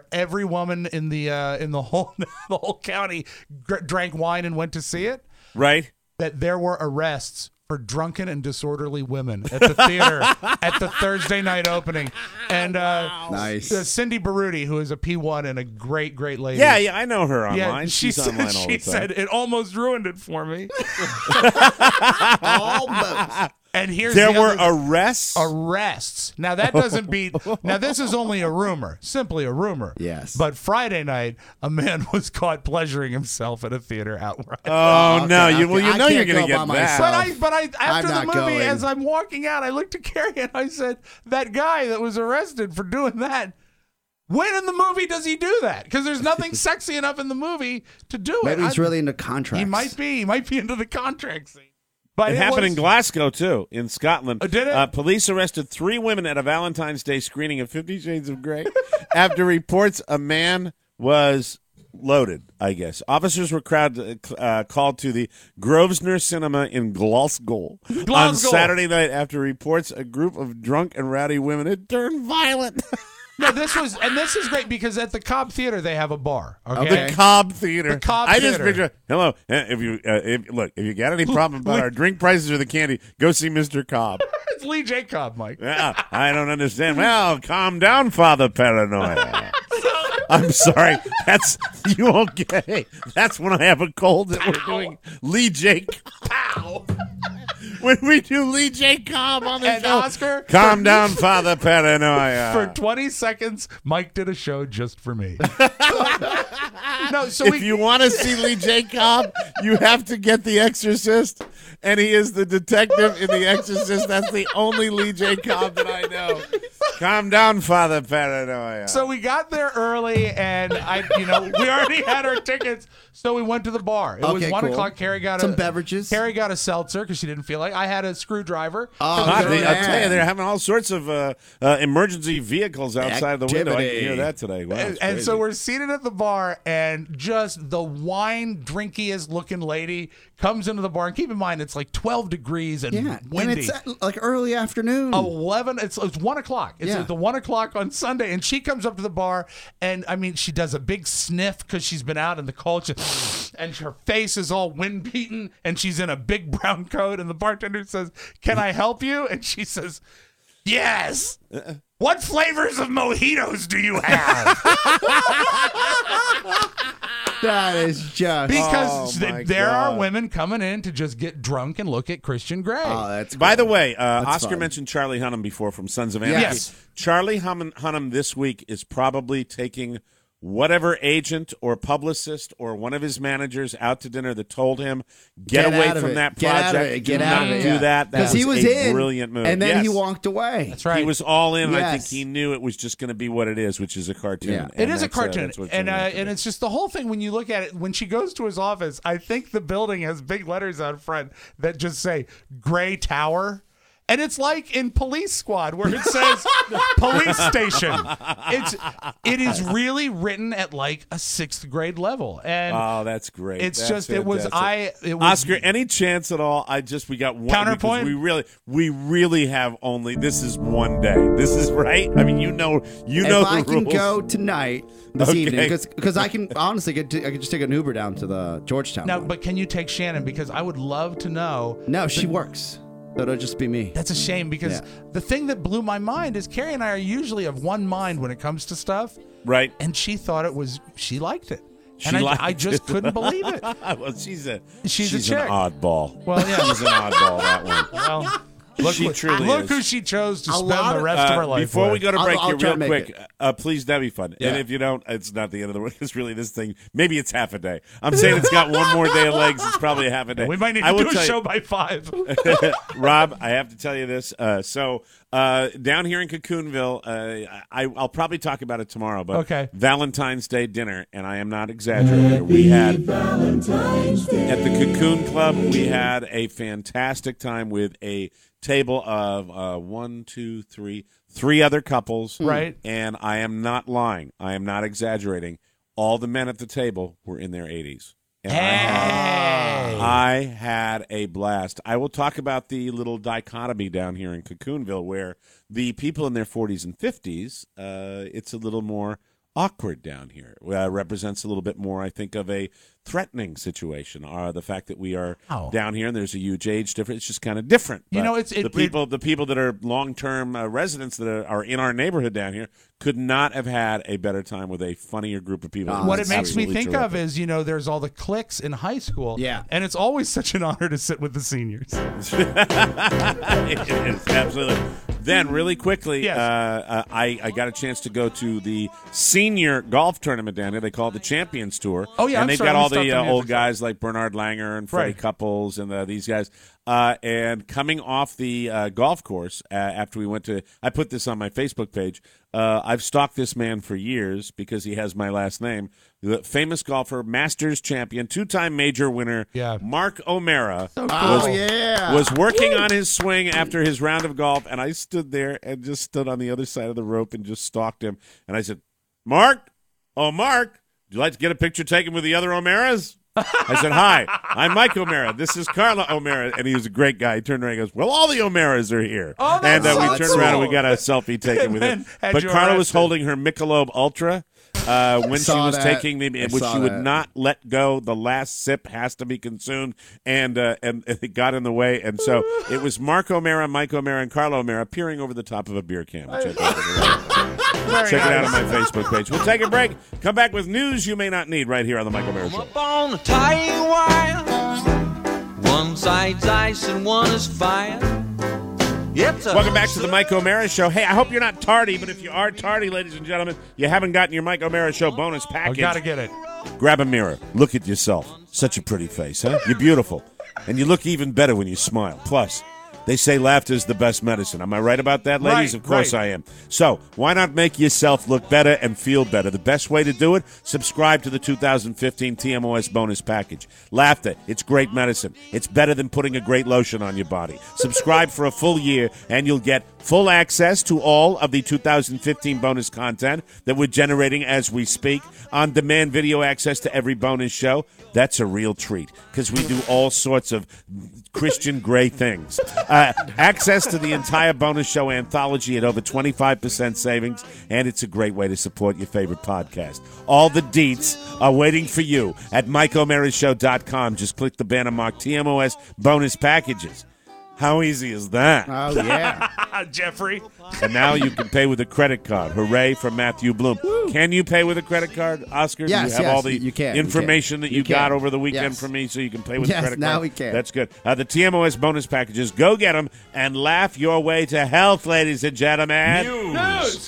where every woman in the uh, in the whole the whole county gr- drank wine and went to see it. Right. That there were arrests for drunken and disorderly women at the theater at the Thursday night opening. And uh, nice. uh, Cindy Baruti, who is a P one and a great, great lady. Yeah, yeah, I know her online. Yeah, she She's said, online all she the time. said it almost ruined it for me. Almost. And here's there the were other, arrests. Arrests. Now that doesn't beat. Now this is only a rumor, simply a rumor. Yes. But Friday night, a man was caught pleasuring himself at a theater outright. Oh okay, no! You okay. well, you I know you're can't going to go get by that. But I, but I, after I'm the not movie, going. as I'm walking out, I looked at Carrie and I said, "That guy that was arrested for doing that, when in the movie does he do that? Because there's nothing sexy enough in the movie to do Maybe it." he's I- really into contracts. He might be. He might be into the contract scene. But It, it happened was- in Glasgow, too, in Scotland. Oh, did it? Uh, police arrested three women at a Valentine's Day screening of Fifty Shades of Grey after reports a man was loaded, I guess. Officers were crowd, uh, called to the Grosvenor Cinema in Glasgow, on Glasgow. Saturday night after reports a group of drunk and rowdy women had turned violent. No, this was, and this is great because at the Cobb Theater they have a bar. Okay, The Cobb Theater. The Cobb I just Theater. picture. Hello, uh, if you uh, if, look, if you got any problem about our drink prices or the candy, go see Mister Cobb. It's Lee J. Cobb, Mike. Yeah, I don't understand. Well, calm down, Father Paranoia. I'm sorry. That's you won't get. Hey, that's when I have a cold that we're doing Lee J. Pow. When we do Lee J. Cobb on the And show. Oscar, Calm for- down, Father Paranoia. For twenty seconds, Mike did a show just for me. No, so if we, you want to see Lee J. Cobb, you have to get The Exorcist, and he is the detective in The Exorcist. That's the only Lee J. Cobb that I know. Calm down, Father Paranoia. So we got there early, and I, you know, we already had our tickets, so we went to the bar. It was Okay, one cool. o'clock. Carrie got Some a, beverages. Carrie got a seltzer because she didn't feel like. I had a screwdriver. Oh, God, good they, I'll man. tell you, they're having all sorts of uh, uh, emergency vehicles outside the window. I can Activity. hear that today. Wow, and, it's and so crazy. we're seated at the bar, and just the wine drinkiest looking lady comes into the bar. And keep in mind, it's like twelve degrees and Yeah, and windy. it's uh, like early afternoon. eleven it's, it's one o'clock it's Yeah. at the one o'clock on Sunday, and she comes up to the bar, and I mean she does a big sniff because she's been out in the cold, and her face is all wind beaten, and she's in a big brown coat, and the bartender says, "Can I help you?" And she says, "Yes." "What flavors of mojitos do you have?" That is just Because Oh, th- my there God. are women coming in to just get drunk and look at Christian Grey. Oh, that's By cool. the way, uh, That's Oscar fun. mentioned Charlie Hunnam before from Sons of Anarchy. Yes. Charlie Hunnam, Hunnam this week is probably taking whatever agent or publicist or one of his managers out to dinner that told him, get, Get away out of from it. that Get out of project. it. Do Get not out of it, do yeah. that. That Because he was a in, brilliant move. and then Yes. he walked away. That's right. He was all in. And I think Yes. he knew it was just going to be what it is, which is a cartoon. Yeah. And It is a that's, uh, cartoon, that's what and uh, Charlie Hunnam and did. it's just the whole thing. When you look at it, when she goes to his office, I think the building has big letters out front that just say "Gray Tower," and it's like in Police Squad where it says "Police Station." It's it is really written at like a sixth grade level, and Oh, that's great. it's That's just it was fantastic. I it was Oscar, any chance at all? I just we got one Counterpoint? because we really we really have only this is one day. This is right. I mean, you know, you know if the I can rules. go tonight, this Okay. evening, because I can honestly get to, I can just take an Uber down to the Georgetown. now. one. But can you take Shannon, because I would love to know. no, she works, so it'll just be me. That's a shame, because Yeah. the thing that blew my mind is Carrie and I are usually of one mind when it comes to stuff. Right. And she thought it was, she liked it. She and I, liked I just it. couldn't believe it. Well, she's a She's a she's chick. an oddball. Well, yeah. She's an oddball. That one. Well, look, She what- truly look is. who she chose to A spend lot the of- rest of Uh, her life before we with. go to I'll- break I'll here, try real to make quick, uh, please, that'd be fun. Yeah. And if you don't, it's not the end of the world. Because really, this thing, maybe it's half a day. I'm saying it's got one more day of legs. It's probably a half a day. We might need I to will do a tell you- show by five. Rob, I have to tell you this. Uh, so uh, down here in Cocoonville, uh, I, I'll probably talk about it tomorrow. But Okay. Valentine's Day dinner, and I am not exaggerating. We had at the Cocoon Club. We had a fantastic time with a table of uh, one, two, three, three other couples. Right. And I am not lying. I am not exaggerating. All the men at the table were in their eighties. And I had- Hey. I had a blast. I will talk about the little dichotomy down here in Cocoonville where the people in their forties and fifties, uh, it's a little more awkward down here. Uh, represents a little bit more, I think, of a threatening situation. Uh, the fact that we are Oh. down here and there's a huge age difference, it's just kind of different. You But know, it's- it- the people, the people that are long-term uh, residents that are, are in our neighborhood down here could not have had a better time with a funnier group of people. what it It's makes me absolutely think of terrific. is, you know, there's all the cliques in high school. Yeah. And it's always such an honor to sit with the seniors. It is, absolutely. Then, really quickly, Yes. uh, uh, I, I got a chance to go to the senior golf tournament down there. They call it the Champions Tour. Oh, yeah, and I'm they've sorry, got let me all stop the the uh, music. old guys like Bernard Langer and Freddie Right. Couples and uh, these guys. Uh, and coming off the uh, golf course uh, after we went to, I put this on my Facebook page. Uh, I've stalked this man for years because he has my last name. The famous golfer, Masters champion, two-time major winner, Yeah. Mark O'Mara, Oh, was, yeah. was working on his swing after his round of golf, and I stood there and just stood on the other side of the rope and just stalked him. And I said, Mark, oh, Mark, would you like to get a picture taken with the other O'Maras? I said, hi, I'm Mike O'Mara. This is Carla O'Mara. And he was a great guy. He turned around and goes, well, all the O'Maras are here. Oh, and that's uh, we so turned around and we cool. got a selfie taken with him. And had But you Carla was arrested. holding her Michelob Ultra uh, when she Saw was that. taking the, I which saw she would that. not let go. The last sip has to be consumed, and uh, and it got in the way. And so it was Mark O'Mara, Mike O'Mara, and Carla O'Mara peering over the top of a beer can. Which I thought was really Very Check it out on nice. my Facebook page. We'll take a break. Come back with news you may not need right here on the Mike O'Mara Show. Up on a tight wire. One side's ice and one is fire. It's a Welcome back to the Mike O'Mara Show. Hey, I hope you're not tardy, but if you are tardy, ladies and gentlemen, you haven't gotten your Mike O'Mara Show bonus I package. gotta get it. Grab a mirror. Look at yourself. Such a pretty face, huh? You're beautiful. And you look even better when you smile. Plus, they say laughter is the best medicine. Am I right about that, ladies? Right, of course right. I am. So, why not make yourself look better and feel better? The best way to do it, subscribe to the two thousand fifteen T M O S bonus package. Laughter, it's great medicine. It's better than putting a great lotion on your body. Subscribe for a full year, and you'll get full access to all of the two thousand fifteen bonus content that we're generating as we speak, on-demand video access to every bonus show. That's a real treat because we do all sorts of Christian Grey things. Uh, access to the entire bonus show anthology at over twenty-five percent savings, and it's a great way to support your favorite podcast. All the deets are waiting for you at Mike O'Mara Show dot com. Just click the banner mark T M O S bonus packages. How easy is that? Oh, yeah. Jeffrey. And now you can pay with a credit card. Hooray for Matthew Bloom. Can you pay with a credit card, Oscar? Yes, Do you have yes, all the you can, you information can. that You you, got can. over the weekend Yes. from me so you can pay with Yes, a credit now card? we can. That's good. Uh, the T M O S bonus packages. Go get them and laugh your way to health, ladies and gentlemen. News.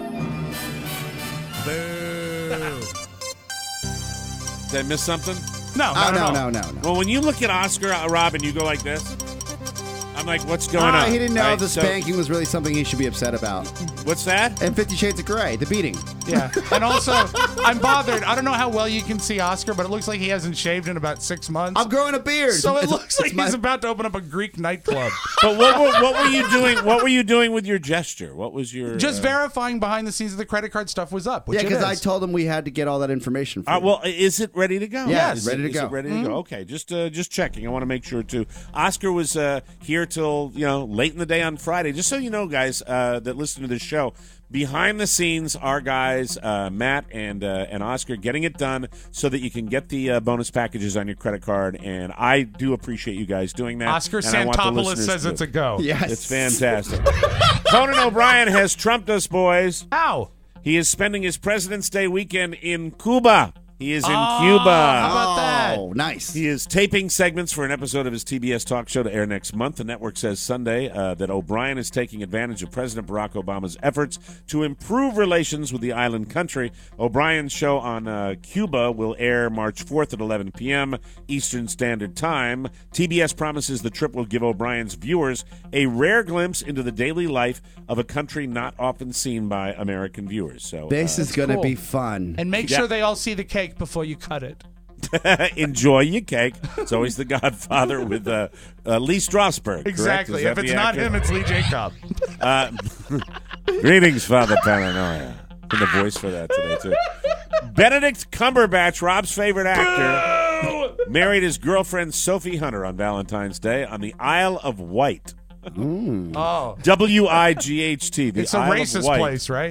Did I miss something? No, Oh, not at no, all. no, no, no. Well, when you look at Oscar uh, Robin, you go like this. I'm like, what's going Ah, on? he didn't know Right, the so- spanking was really something he should be upset about. What's that? And Fifty Shades of Grey, the beating. Yeah. And also, I'm bothered. I don't know how well you can see Oscar, but it looks like he hasn't shaved in about six months. I'm growing a beard. So it It's- looks like it's my- he's about to open up a Greek nightclub. But what, were- what were you doing? What were you doing with your gesture? What was your Just uh, verifying behind the scenes that the credit card stuff was up. Which Yeah, it because I is. told him we had to get all that information from Uh, him. well, is it ready to go? Yeah, Is it's ready it- to is go. it ready to Mm-hmm. go? Okay, just uh, just checking. I want to make sure too. Oscar was uh, here till you know late in the day on Friday. Just so you know, guys uh, that listen to this show, behind the scenes, our guys uh, Matt and uh, and Oscar getting it done so that you can get the uh, bonus packages on your credit card. And I do appreciate you guys doing that. Oscar and I want the Santopoulos listeners says to. it's a go. Yes. It's fantastic. Conan O'Brien has trumped us, boys. How? He is spending his President's Day weekend in Cuba. He is in Oh, Cuba. How about that? Oh, nice. He is taping segments for an episode of his T B S talk show to air next month. The network says Sunday uh, that O'Brien is taking advantage of President Barack Obama's efforts to improve relations with the island country. O'Brien's show on uh, Cuba will air March fourth at eleven p.m. Eastern Standard Time. T B S promises the trip will give O'Brien's viewers a rare glimpse into the daily life of a country not often seen by American viewers. So This uh, is going to cool. be fun. And make Yeah. sure they all see the cake before you cut it. enjoy your cake. It's always the Godfather with uh, uh, Lee Strasberg. correct? Exactly. Is that If it's the not actor? him, it's Lee Jacob. Uh, greetings, Father Paranoia. And the voice for that today, too. Benedict Cumberbatch, Rob's favorite actor, married his girlfriend Sophie Hunter on Valentine's Day on the Isle of Wight. Mm. Oh. W I G H T. The It's a Isle of racist Wight. place, right?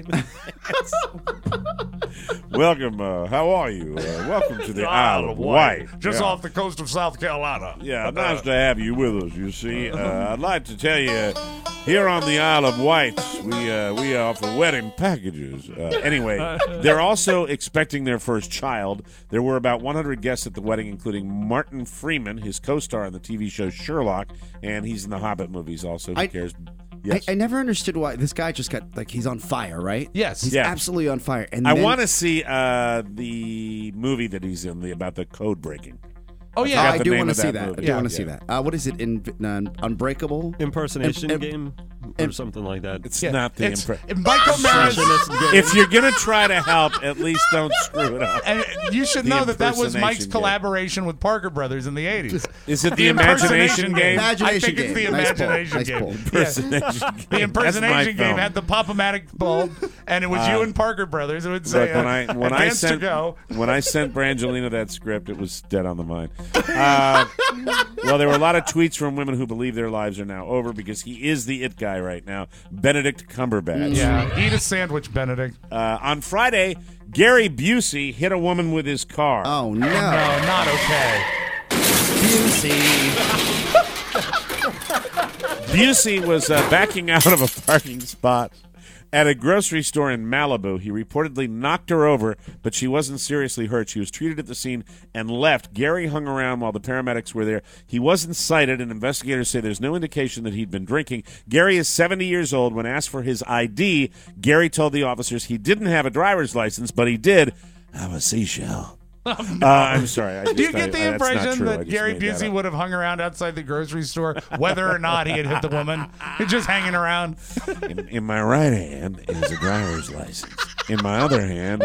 Welcome. Uh, how are you? Uh, welcome to the Isle of Wight. Just Yeah. off the coast of South Carolina. Yeah, nice to have you with us, you see. Uh, I'd like to tell you, here on the Isle of Wight, we uh, we offer wedding packages. Uh, anyway, they're also expecting their first child. There were about one hundred guests at the wedding, including Martin Freeman, his co-star on the T V show Sherlock, and he's in the Hobbit movies also. Who I- cares? I, Yes. I never understood why this guy just got like he's on fire, right? Yes. He's Yeah. absolutely on fire. And I then- want to see uh, the movie that he's in, the about the code breaking. Oh, I yeah. forgot I the do name want to of see that that. movie. I do Yeah. want to see Yeah. that. Uh, what is it? In uh, Unbreakable Impersonation Im- im- game or im- something like that. It's Yeah, not the it's- impre- Michael Mara's. If you're gonna try to help, at least don't screw it up. And you should The know that that was Mike's impersonation game. collaboration with Parker Brothers in the eighties. Is it the imagination game? Imagination I think game. it's the Nice pull. imagination Nice game. pull. Yeah. Impersonation game. The impersonation That's my game film. had the Pop-O-Matic bulb, and it was you and Parker Brothers. It would say, Look, when I uh, when I advance to sent go. when I sent Brangelina that script, it was dead on the mind. Uh, well, there were a lot of tweets from women who believe their lives are now over because he is the it guy right now, Benedict Cumberbatch. Yeah, eat a sandwich, Benedict. Uh, on Friday, Gary Busey hit a woman with his car. Oh no! No, not okay. Busey was uh, backing out of a parking spot at a grocery store in Malibu. He reportedly knocked her over, but she wasn't seriously hurt. She was treated at the scene and left. Gary hung around while the paramedics were there. He wasn't cited, and investigators say there's no indication that he'd been drinking. Gary is seventy years old. When asked for his I D, Gary told the officers he didn't have a driver's license, but he did have a seashell. Oh, no. Uh, I'm sorry. I just, Do you get the I, I, that's not impression true. I that just Gary made that Busey up. would have hung around outside the grocery store, whether or not he had hit the woman? He's just hanging around. In, in my right hand is a driver's license. In my other hand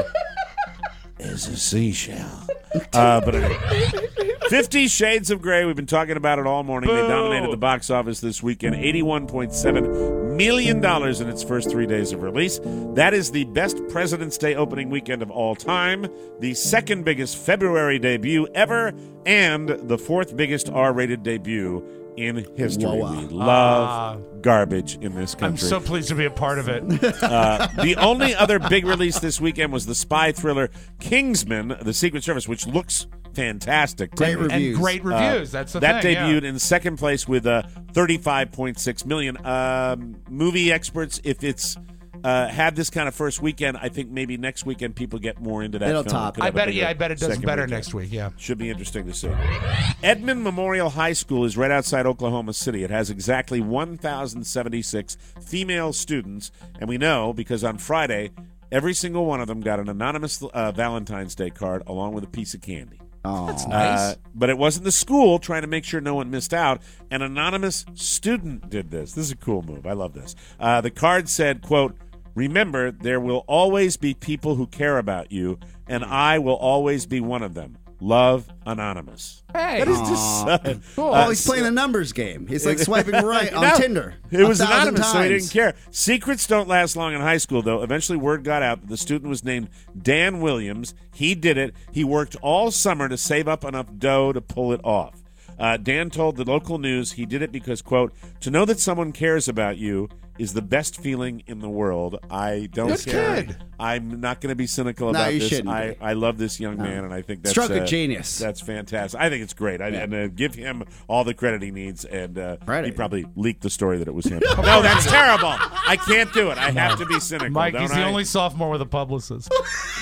is a seashell. Uh, but anyway. Fifty Shades of Grey. We've been talking about it all morning. They dominated the box office this weekend. eighty-one point seven million dollars in its first three days of release. That is the best President's Day opening weekend of all time, the second biggest February debut ever, and the fourth biggest R-rated debut in history. Whoa. We love Ah. garbage in this I'm country. so pleased to be a part of it. Uh, the only other big release this weekend was the spy thriller Kingsman: The Secret Service, which looks fantastic. Great Uh, reviews. And great reviews. That's the that thing. debuted yeah. in second place with uh, thirty-five point six million. Um, movie experts, if it's uh, had this kind of first weekend, I think maybe next weekend people get more into that. It'll film. top. Could I have a bet. bigger Yeah, I bet it does second better weekend. next week. Yeah. Should be interesting to see. Edmond Memorial High School is right outside Oklahoma City. It has exactly one thousand seventy-six female students, and we know because on Friday, every single one of them got an anonymous uh, Valentine's Day card along with a piece of candy. Oh, That's nice. Uh, but it wasn't the school trying to make sure no one missed out. An anonymous student did this. This is a cool move. I love this. Uh, the card said, quote, "Remember, there will always be people who care about you, and I will always be one of them. Love, Anonymous." Hey. That is just uh, Cool. oh, uh, he's playing a numbers game. He's like swiping right on No, Tinder. It was a thousand anonymous, so he times. didn't care. Secrets don't last long in high school, though. Eventually, word got out that the student was named Dan Williams. He did it. He worked all summer to save up enough dough to pull it off. Uh, Dan told the local news he did it because, quote, "To know that someone cares about you is the best feeling in the world. I don't Good care. kid. I'm not going to be cynical No, about you this. shouldn't I, be. I love this young No. man, and I think that's Stroke of uh, genius. That's fantastic. I think it's great. I, and uh, give him all the credit he needs. And uh, Credit. he probably leaked the story that it was him. No, that's terrible. I can't do it. I have to be cynical. Mike, don't he's I? the only sophomore with a publicist.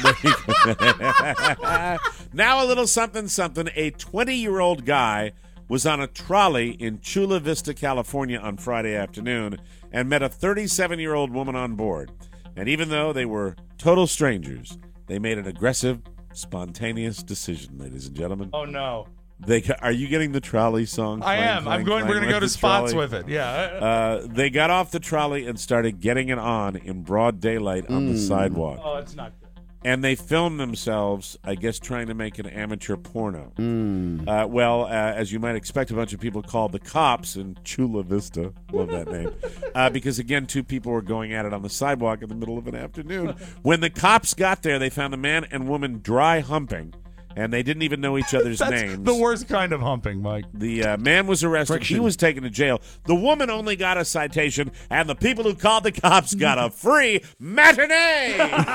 Now a little something something. A twenty-year-old guy was on a trolley in Chula Vista, California on Friday afternoon and met a thirty-seven-year-old woman on board. And even though they were total strangers, they made an aggressive, spontaneous decision, ladies and gentlemen. Oh, no. They Are you getting the trolley song? I Clang, am. clang, I'm going. We're clang, going to go like to the spots trolley? with it. Yeah. Uh, they got off the trolley and started getting it on in broad daylight on the sidewalk. Oh, it's not good. And they filmed themselves, I guess, trying to make an amateur porno. Mm. Uh, well, uh, as you might expect, a bunch of people called the cops in Chula Vista. Love that name. Uh, because, again, two people were going at it on the sidewalk in the middle of an afternoon. When the cops got there, they found the man and woman dry humping. and they didn't even know each other's That's names. the worst kind of humping, Mike. The uh, man was arrested. Friction. He was taken to jail. The woman only got a citation, and the people who called the cops got a free matinee. Yeah,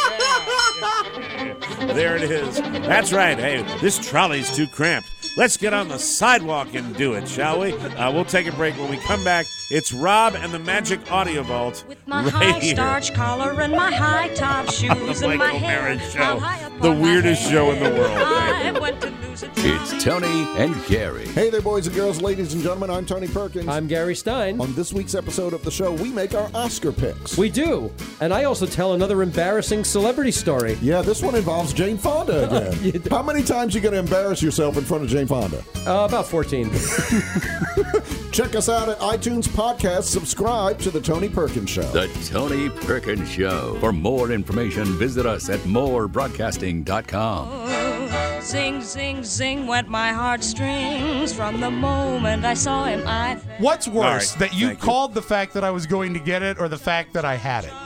yeah. There it is. That's right. Hey, this trolley's too cramped. Let's get on the sidewalk and do it, shall we? Uh, we'll take a break. When we come back, it's Rob and the Magic Audio Vault. With my right high here. starch collar and my high top shoes The and my Michael hair Mara held Show. high upon The my weirdest head. show in the world. I went to lose a It's Tony and Gary. Hey there, boys and girls, ladies and gentlemen. I'm Tony Perkins. I'm Gary Stein. On this week's episode of the show, we make our Oscar picks. We do. And I also tell another embarrassing celebrity story. Yeah, this one involves Jane Fonda again. How many times are you going to embarrass yourself in front of Jane Fonda? Uh, about fourteen. Check us out at iTunes Podcast. Subscribe to The Tony Perkins Show. The Tony Perkins Show. For more information, visit us at more broadcasting dot com. Zing, zing, zing went my heartstrings from the moment I saw him. I felt What's worse, right, that you thank you. called the fact that I was going to get it or the fact that I had it?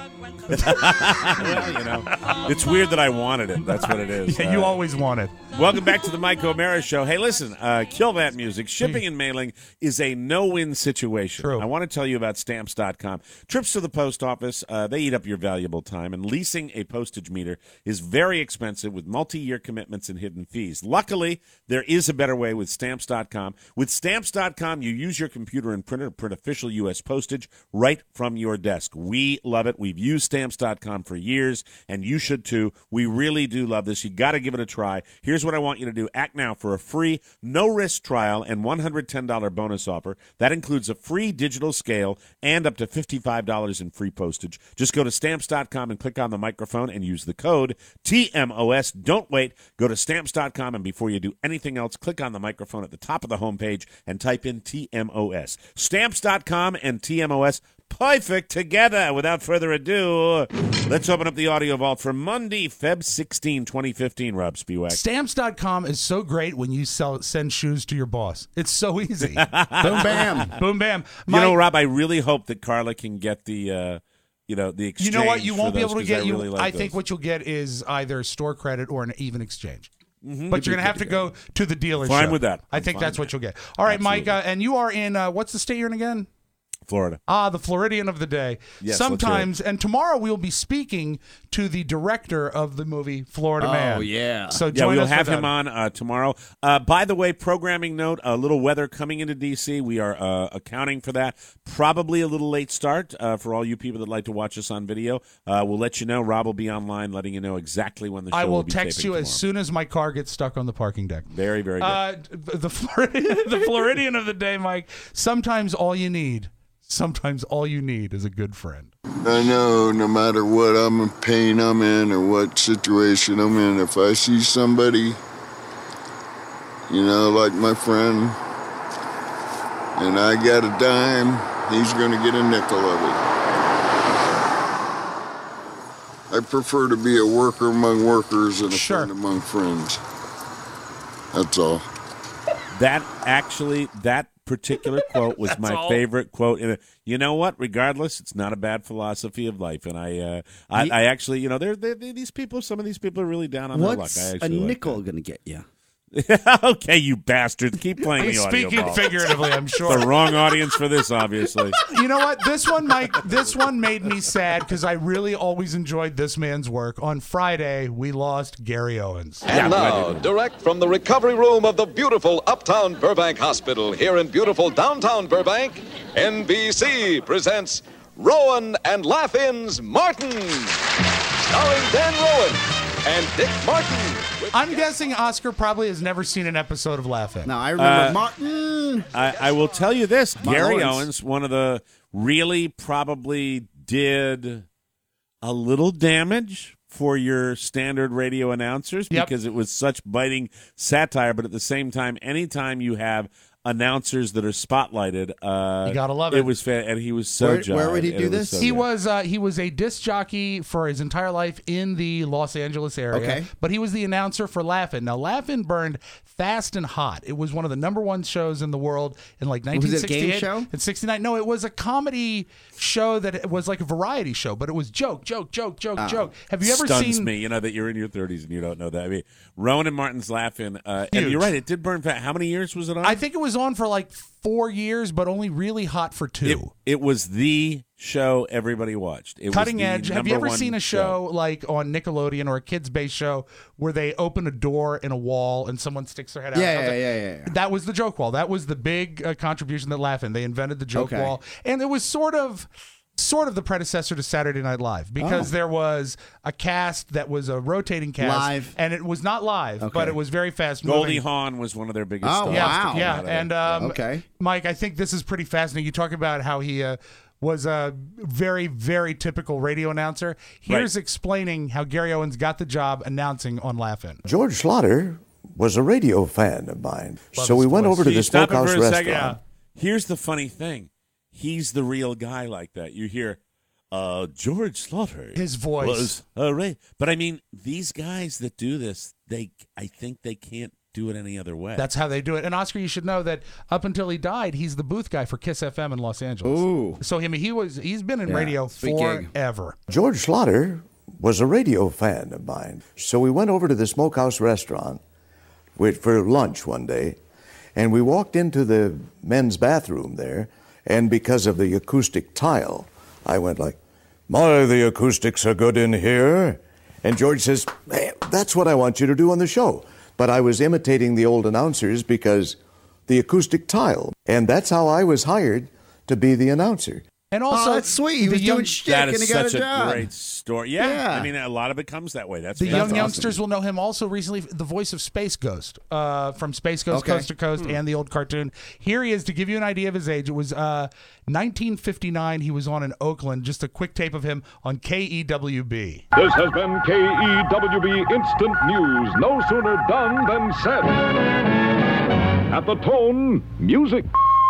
Well, you know, it's weird that I wanted it. That's what it is. Yeah, you Uh, always wanted. Welcome back to the Mike O'Mara Show. Hey, listen, uh, kill that music. Shipping and mailing is a no-win situation. True. I want to tell you about Stamps dot com. Trips to the post office, uh, they eat up your valuable time, and leasing a postage meter is very expensive with multi-year commitments and hidden fees. Luckily, there is a better way with Stamps dot com. With Stamps dot com, you use your computer and printer to print official U S postage right from your desk. We love it. We've used Stamps dot com for years, and you should too. We really do love this. You got to give it a try. Here's what I want you to do. Act now for a free, no-risk trial and one hundred ten dollars bonus offer. That includes a free digital scale and up to fifty-five dollars in free postage. Just go to Stamps dot com and click on the microphone and use the code T M O S. Don't wait. Go to Stamps dot com, and before you do anything else, click on the microphone at the top of the homepage and type in T M O S. Stamps dot com and T M O S. Perfect together. Without further ado, let's open up the audio vault for Monday, February sixteenth, twenty fifteen. Rob Spiewak. Stamps dot com is so great when you sell send shoes to your boss. It's so easy. Boom, bam. Boom, bam. You know, Mike, Rob, I really hope that Carla can get the, uh, you know, the exchange. you know what? You for won't be those, able to 'cause I get you. really like I think those. what you'll get is either store credit or an even exchange. Mhm. But you're going to have to go to the dealership. Fine with that. I I'm think fine that's with what you'll get. All right, Mike, Absolutely. uh, and you are in, uh, what's the state you're in again? Florida. Ah, the Floridian of the day. Yes, Sometimes, and tomorrow we'll be speaking to the director of the movie Florida Oh, Man. yeah. So Yeah, join we'll us have for him that. on uh, tomorrow. Uh, by the way, programming note, a little weather coming into D C. We are uh, accounting for that. Probably a little late start uh, for all you people that like to watch us on video. Uh, we'll let you know. Rob will be online letting you know exactly when the show I will be text taping you as tomorrow. soon as my car gets stuck on the parking deck. Very, very good. Uh, the Floridian, the Floridian of the day, Mike. Sometimes all you need, sometimes all you need is a good friend. I know no matter what I'm in pain I'm in or what situation I'm in, if I see somebody, you know, like my friend, and I got a dime, he's going to get a nickel of it. I prefer to be a worker among workers and a Sure. friend among friends. That's all. That actually, that particular quote was my all. favorite quote. In a, you know what? Regardless, it's not a bad philosophy of life, and I, uh, I, I actually, you know, they're, they're, they're these people. Some of these people are really down on What's their luck. I a actually like nickel going to get you? Okay, you bastards. Keep playing the He's audio speaking ball. figuratively, I'm sure. The wrong audience for this, obviously. You know what? This one, Mike, this one made me sad because I really always enjoyed this man's work. On Friday, we lost Gary Owens. And now, direct from the recovery room of the beautiful Uptown Burbank Hospital here in beautiful downtown Burbank, N B C presents Rowan and Laugh-In's Martin, starring Dan Rowan and Dick Martin. I'm guessing Oscar probably has never seen an episode of Laugh-In. No, I remember Uh, Martin. I, I will tell you this. Martin Gary Owens. Owens, one of the really probably did a little damage for your standard radio announcers Yep. because it was such biting satire, but at the same time, anytime you have announcers that are spotlighted. Uh, You gotta love It it. was fa- and he was so. Where- where would he jive, do and it this? so He good. was uh, he was a disc jockey for his entire life in the Los Angeles area. Okay. But he was the announcer for Laugh-In. Now, Laugh-In burned fast and hot. It was one of the number one shows in the world in like nineteen Was it a game sixty-eight show? and sixty-nine. No, it was a comedy show that it was like a variety show, but it was joke, joke, joke, joke, Oh. joke. Have you ever Stuns seen me, you know, that you're in your thirties and you don't know that. I mean, Rowan and Martin's Laughing. Uh, and Huge. you're right, it did burn fast. How many years was it on? I think it was on for like four years, but only really hot for two. It, it was the show everybody watched. It Cutting was the edge. Have you number ever one seen a show, like on Nickelodeon or a kids-based show where they open a door in a wall and someone sticks their head out? Yeah, I was yeah, like, yeah, yeah, yeah. That was the joke wall. That was the big uh, contribution that Laugh-In. They invented the joke Okay. wall, and it was sort of. Sort of the predecessor to Saturday Night Live because Oh. there was a cast that was a rotating cast, Live. and it was not live, Okay. but it was very fast moving. Goldie Hawn was one of their biggest Oh, stars. Yeah, Wow. yeah, Out of it. and um, Okay. Mike, I think this is pretty fascinating. You talk about how he uh, was a very, very typical radio announcer. Here's Right. explaining how Gary Owens got the job announcing on Laugh-In. George Slaughter was a radio fan of mine. Love so his we went voice. over to See, the stop it Smokehouse for a restaurant. second. Here's the funny thing. He's the real guy like that. You hear, uh, George Slaughter. His voice. was a ra- But I mean, these guys that do this, they I think they can't do it any other way. That's how they do it. And Oscar, you should know that up until he died, he's the booth guy for Kiss F M in Los Angeles. Ooh. So him, he was he's been in Yeah, radio sweet gig. forever. George Slaughter was a radio fan of mine. So we went over to the Smokehouse restaurant with, for lunch one day, and we walked into the men's bathroom there, and because of the acoustic tile, I went like, "My, the acoustics are good in here." And George says, "Hey, that's what I want you to do on the show." But I was imitating the old announcers because the acoustic tile. And that's how I was hired to be the announcer. And also, Oh, that's sweet. He the was young- doing shit That and is he got such a a job. great story. Yeah, Yeah. I mean, a lot of it comes that way. That's The that's young awesome. youngsters will know him also recently, the voice of Space Ghost uh, from Space Ghost Okay. Coast to Coast and the old cartoon. Here he is to give you an idea of his age. It was uh, nineteen fifty-nine. He was on in Oakland. Just a quick tape of him on K E W B. This has been K E W B Instant News. No sooner done than said. At the tone, music.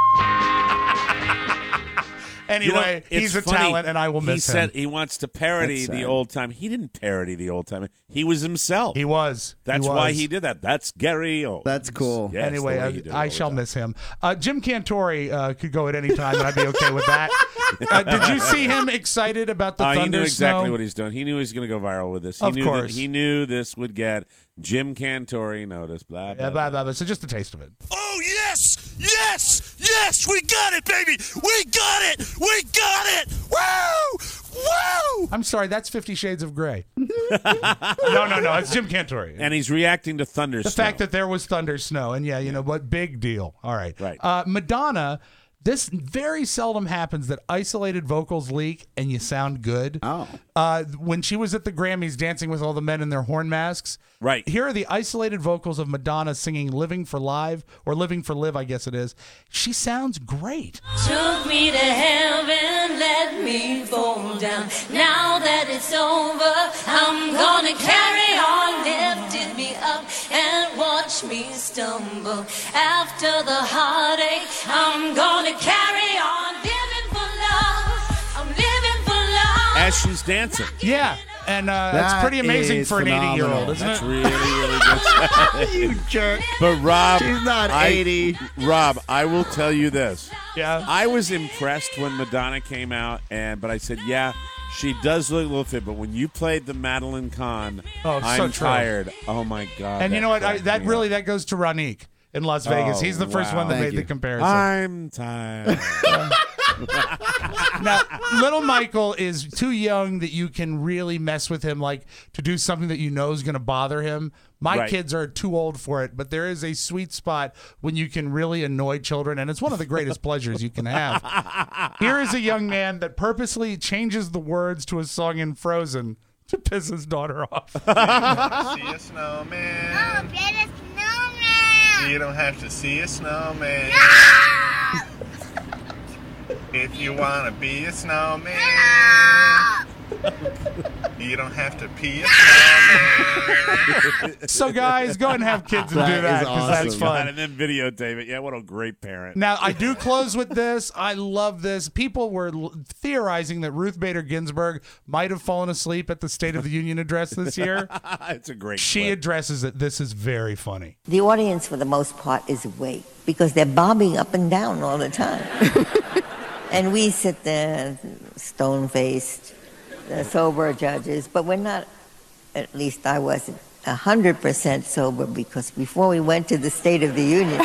Anyway, You know, it's he's a funny. talent, and I will He miss said him. he wants to parody That's the sad. old time. He didn't parody the old time. He was himself. He was. That's He why was. he did that. That's Gary Owens. That's cool. Yes, Anyway, the way he did it I, all I the shall time. miss him. Uh, Jim Cantori uh, could go at any time, and I'd be okay with that. Uh, did you see him excited about the Uh, thunder he knew exactly snow? what he's doing. He knew he was going to go viral with this. He Of knew course. That, he knew this would get Jim Cantori noticed. Blah, blah, Yeah, blah, blah, blah. So just a taste of it. Oh, yes! Yes! Yes! We got it, baby! We got it! We got it! Woo! Woo! I'm sorry, that's Fifty Shades of Grey. no, no, no, it's Jim Cantori. And he's reacting to thunder the snow. fact that there was thunder snow, and yeah, you know what? Big deal. All right, Right. Uh, Madonna. This very seldom happens that isolated vocals leak and you sound good. Oh. Uh, when she was at the Grammys dancing with all the men in their horn masks. Right. Here are the isolated vocals of Madonna singing Living for Live, or Living for Live, I guess it is. She sounds great. Took me to heaven, let me fall down. Now that it's over, I'm gonna carry on. Lifted me up and watch me stumble. After the heartache, I'm gonna carry on. Living for love, I'm living for love. As she's dancing. Yeah. And uh, that's That pretty amazing is for an eighty-year-old, phenomenal. isn't That's it? really, really good. You jerk. But Rob, She's not I- eighty. Rob, I will tell you this. Yeah. I was impressed when Madonna came out, and but I said, yeah, she does look a little fit. But when you played the Madeline Kahn, Oh, so I'm true. tired. Oh my god! And you that know what? I, cracked that me really up. that goes to Ronique in Las Vegas. Oh, He's the first wow. one that Thank made you. the comparison. I'm tired. Now, little Michael is too young that you can really mess with him, like to do something that you know is going to bother him. My Right. kids are too old for it, but there is a sweet spot when you can really annoy children, and it's one of the greatest pleasures you can have. Here is a young man that purposely changes the words to a song in Frozen to piss his daughter off. See a snowman. Oh, get a snowman. You don't have to see a snowman. If you want to be a snowman. You don't have to pee. So, guys, go ahead and have kids and That do is that because awesome. that's fun. And then videotape it. Yeah, what a great parent. Now, I do close with this. I love this. People were l- theorizing that Ruth Bader Ginsburg might have fallen asleep at the State of the Union address this year. It's a great She clip. addresses it. This is very funny. The audience, for the most part, is awake because they're bobbing up and down all the time. And we sit there, stone-faced, uh, sober judges, but we're not, at least I wasn't, one hundred percent sober because before we went to the State of the Union,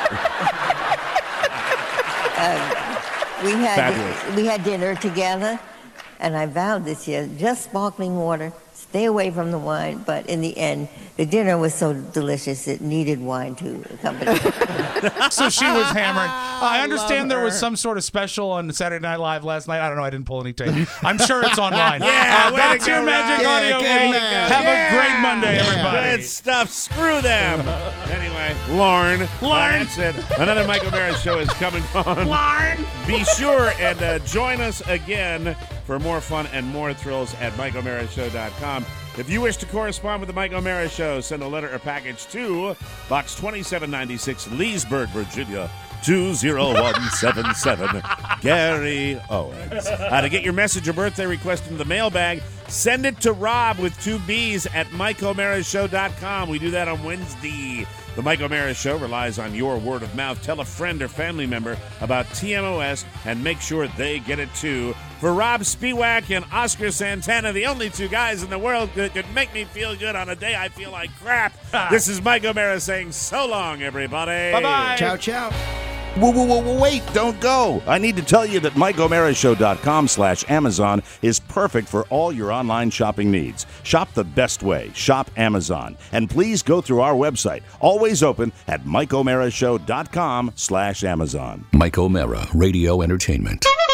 um, we, had, Fabulous. we had dinner together, and I vowed this year, just sparkling water, stay away from the wine, but in the end, the dinner was so delicious it needed wine to accompany it. So she was hammered. I understand there was some sort of special on Saturday Night Live last night. I don't know. I didn't pull any tape. I'm sure it's online. Yeah, uh, way that's to your go, Magic Rob. Audio Yeah, Week. good man. Have Yeah. a great Monday, everybody. Good stuff. Screw them. Anyway, Lauren. Lauren. That's it. Another Mike O'Mara show is coming on. Lauren. Be sure and uh, join us again for more fun and more thrills at Mike O'Mara Show dot com. If you wish to correspond with the Mike O'Mara Show, send a letter or package to Box twenty-seven ninety-six, Leesburg, Virginia, two zero one seven seven. Gary Owens. Uh, to get your message or birthday request into the mailbag, send it to Rob with two B's at Mike O'Mara Show dot com. We do that on Wednesday. The Mike O'Mara Show relies on your word of mouth. Tell a friend or family member about T M O S and make sure they get it too. For Rob Spiewak and Oscar Santana, the only two guys in the world that could make me feel good on a day I feel like crap, this is Mike O'Mara saying so long, everybody. Bye-bye. Ciao, ciao. Whoa, whoa, whoa, whoa, wait, don't go. I need to tell you that Mike O'Mara Show dot com slash Amazon is perfect for all your online shopping needs. Shop the best way. Shop Amazon. And please go through our website, always open at Mike O'Mara Show dot com slash Amazon. Mike O'Mara Radio Entertainment.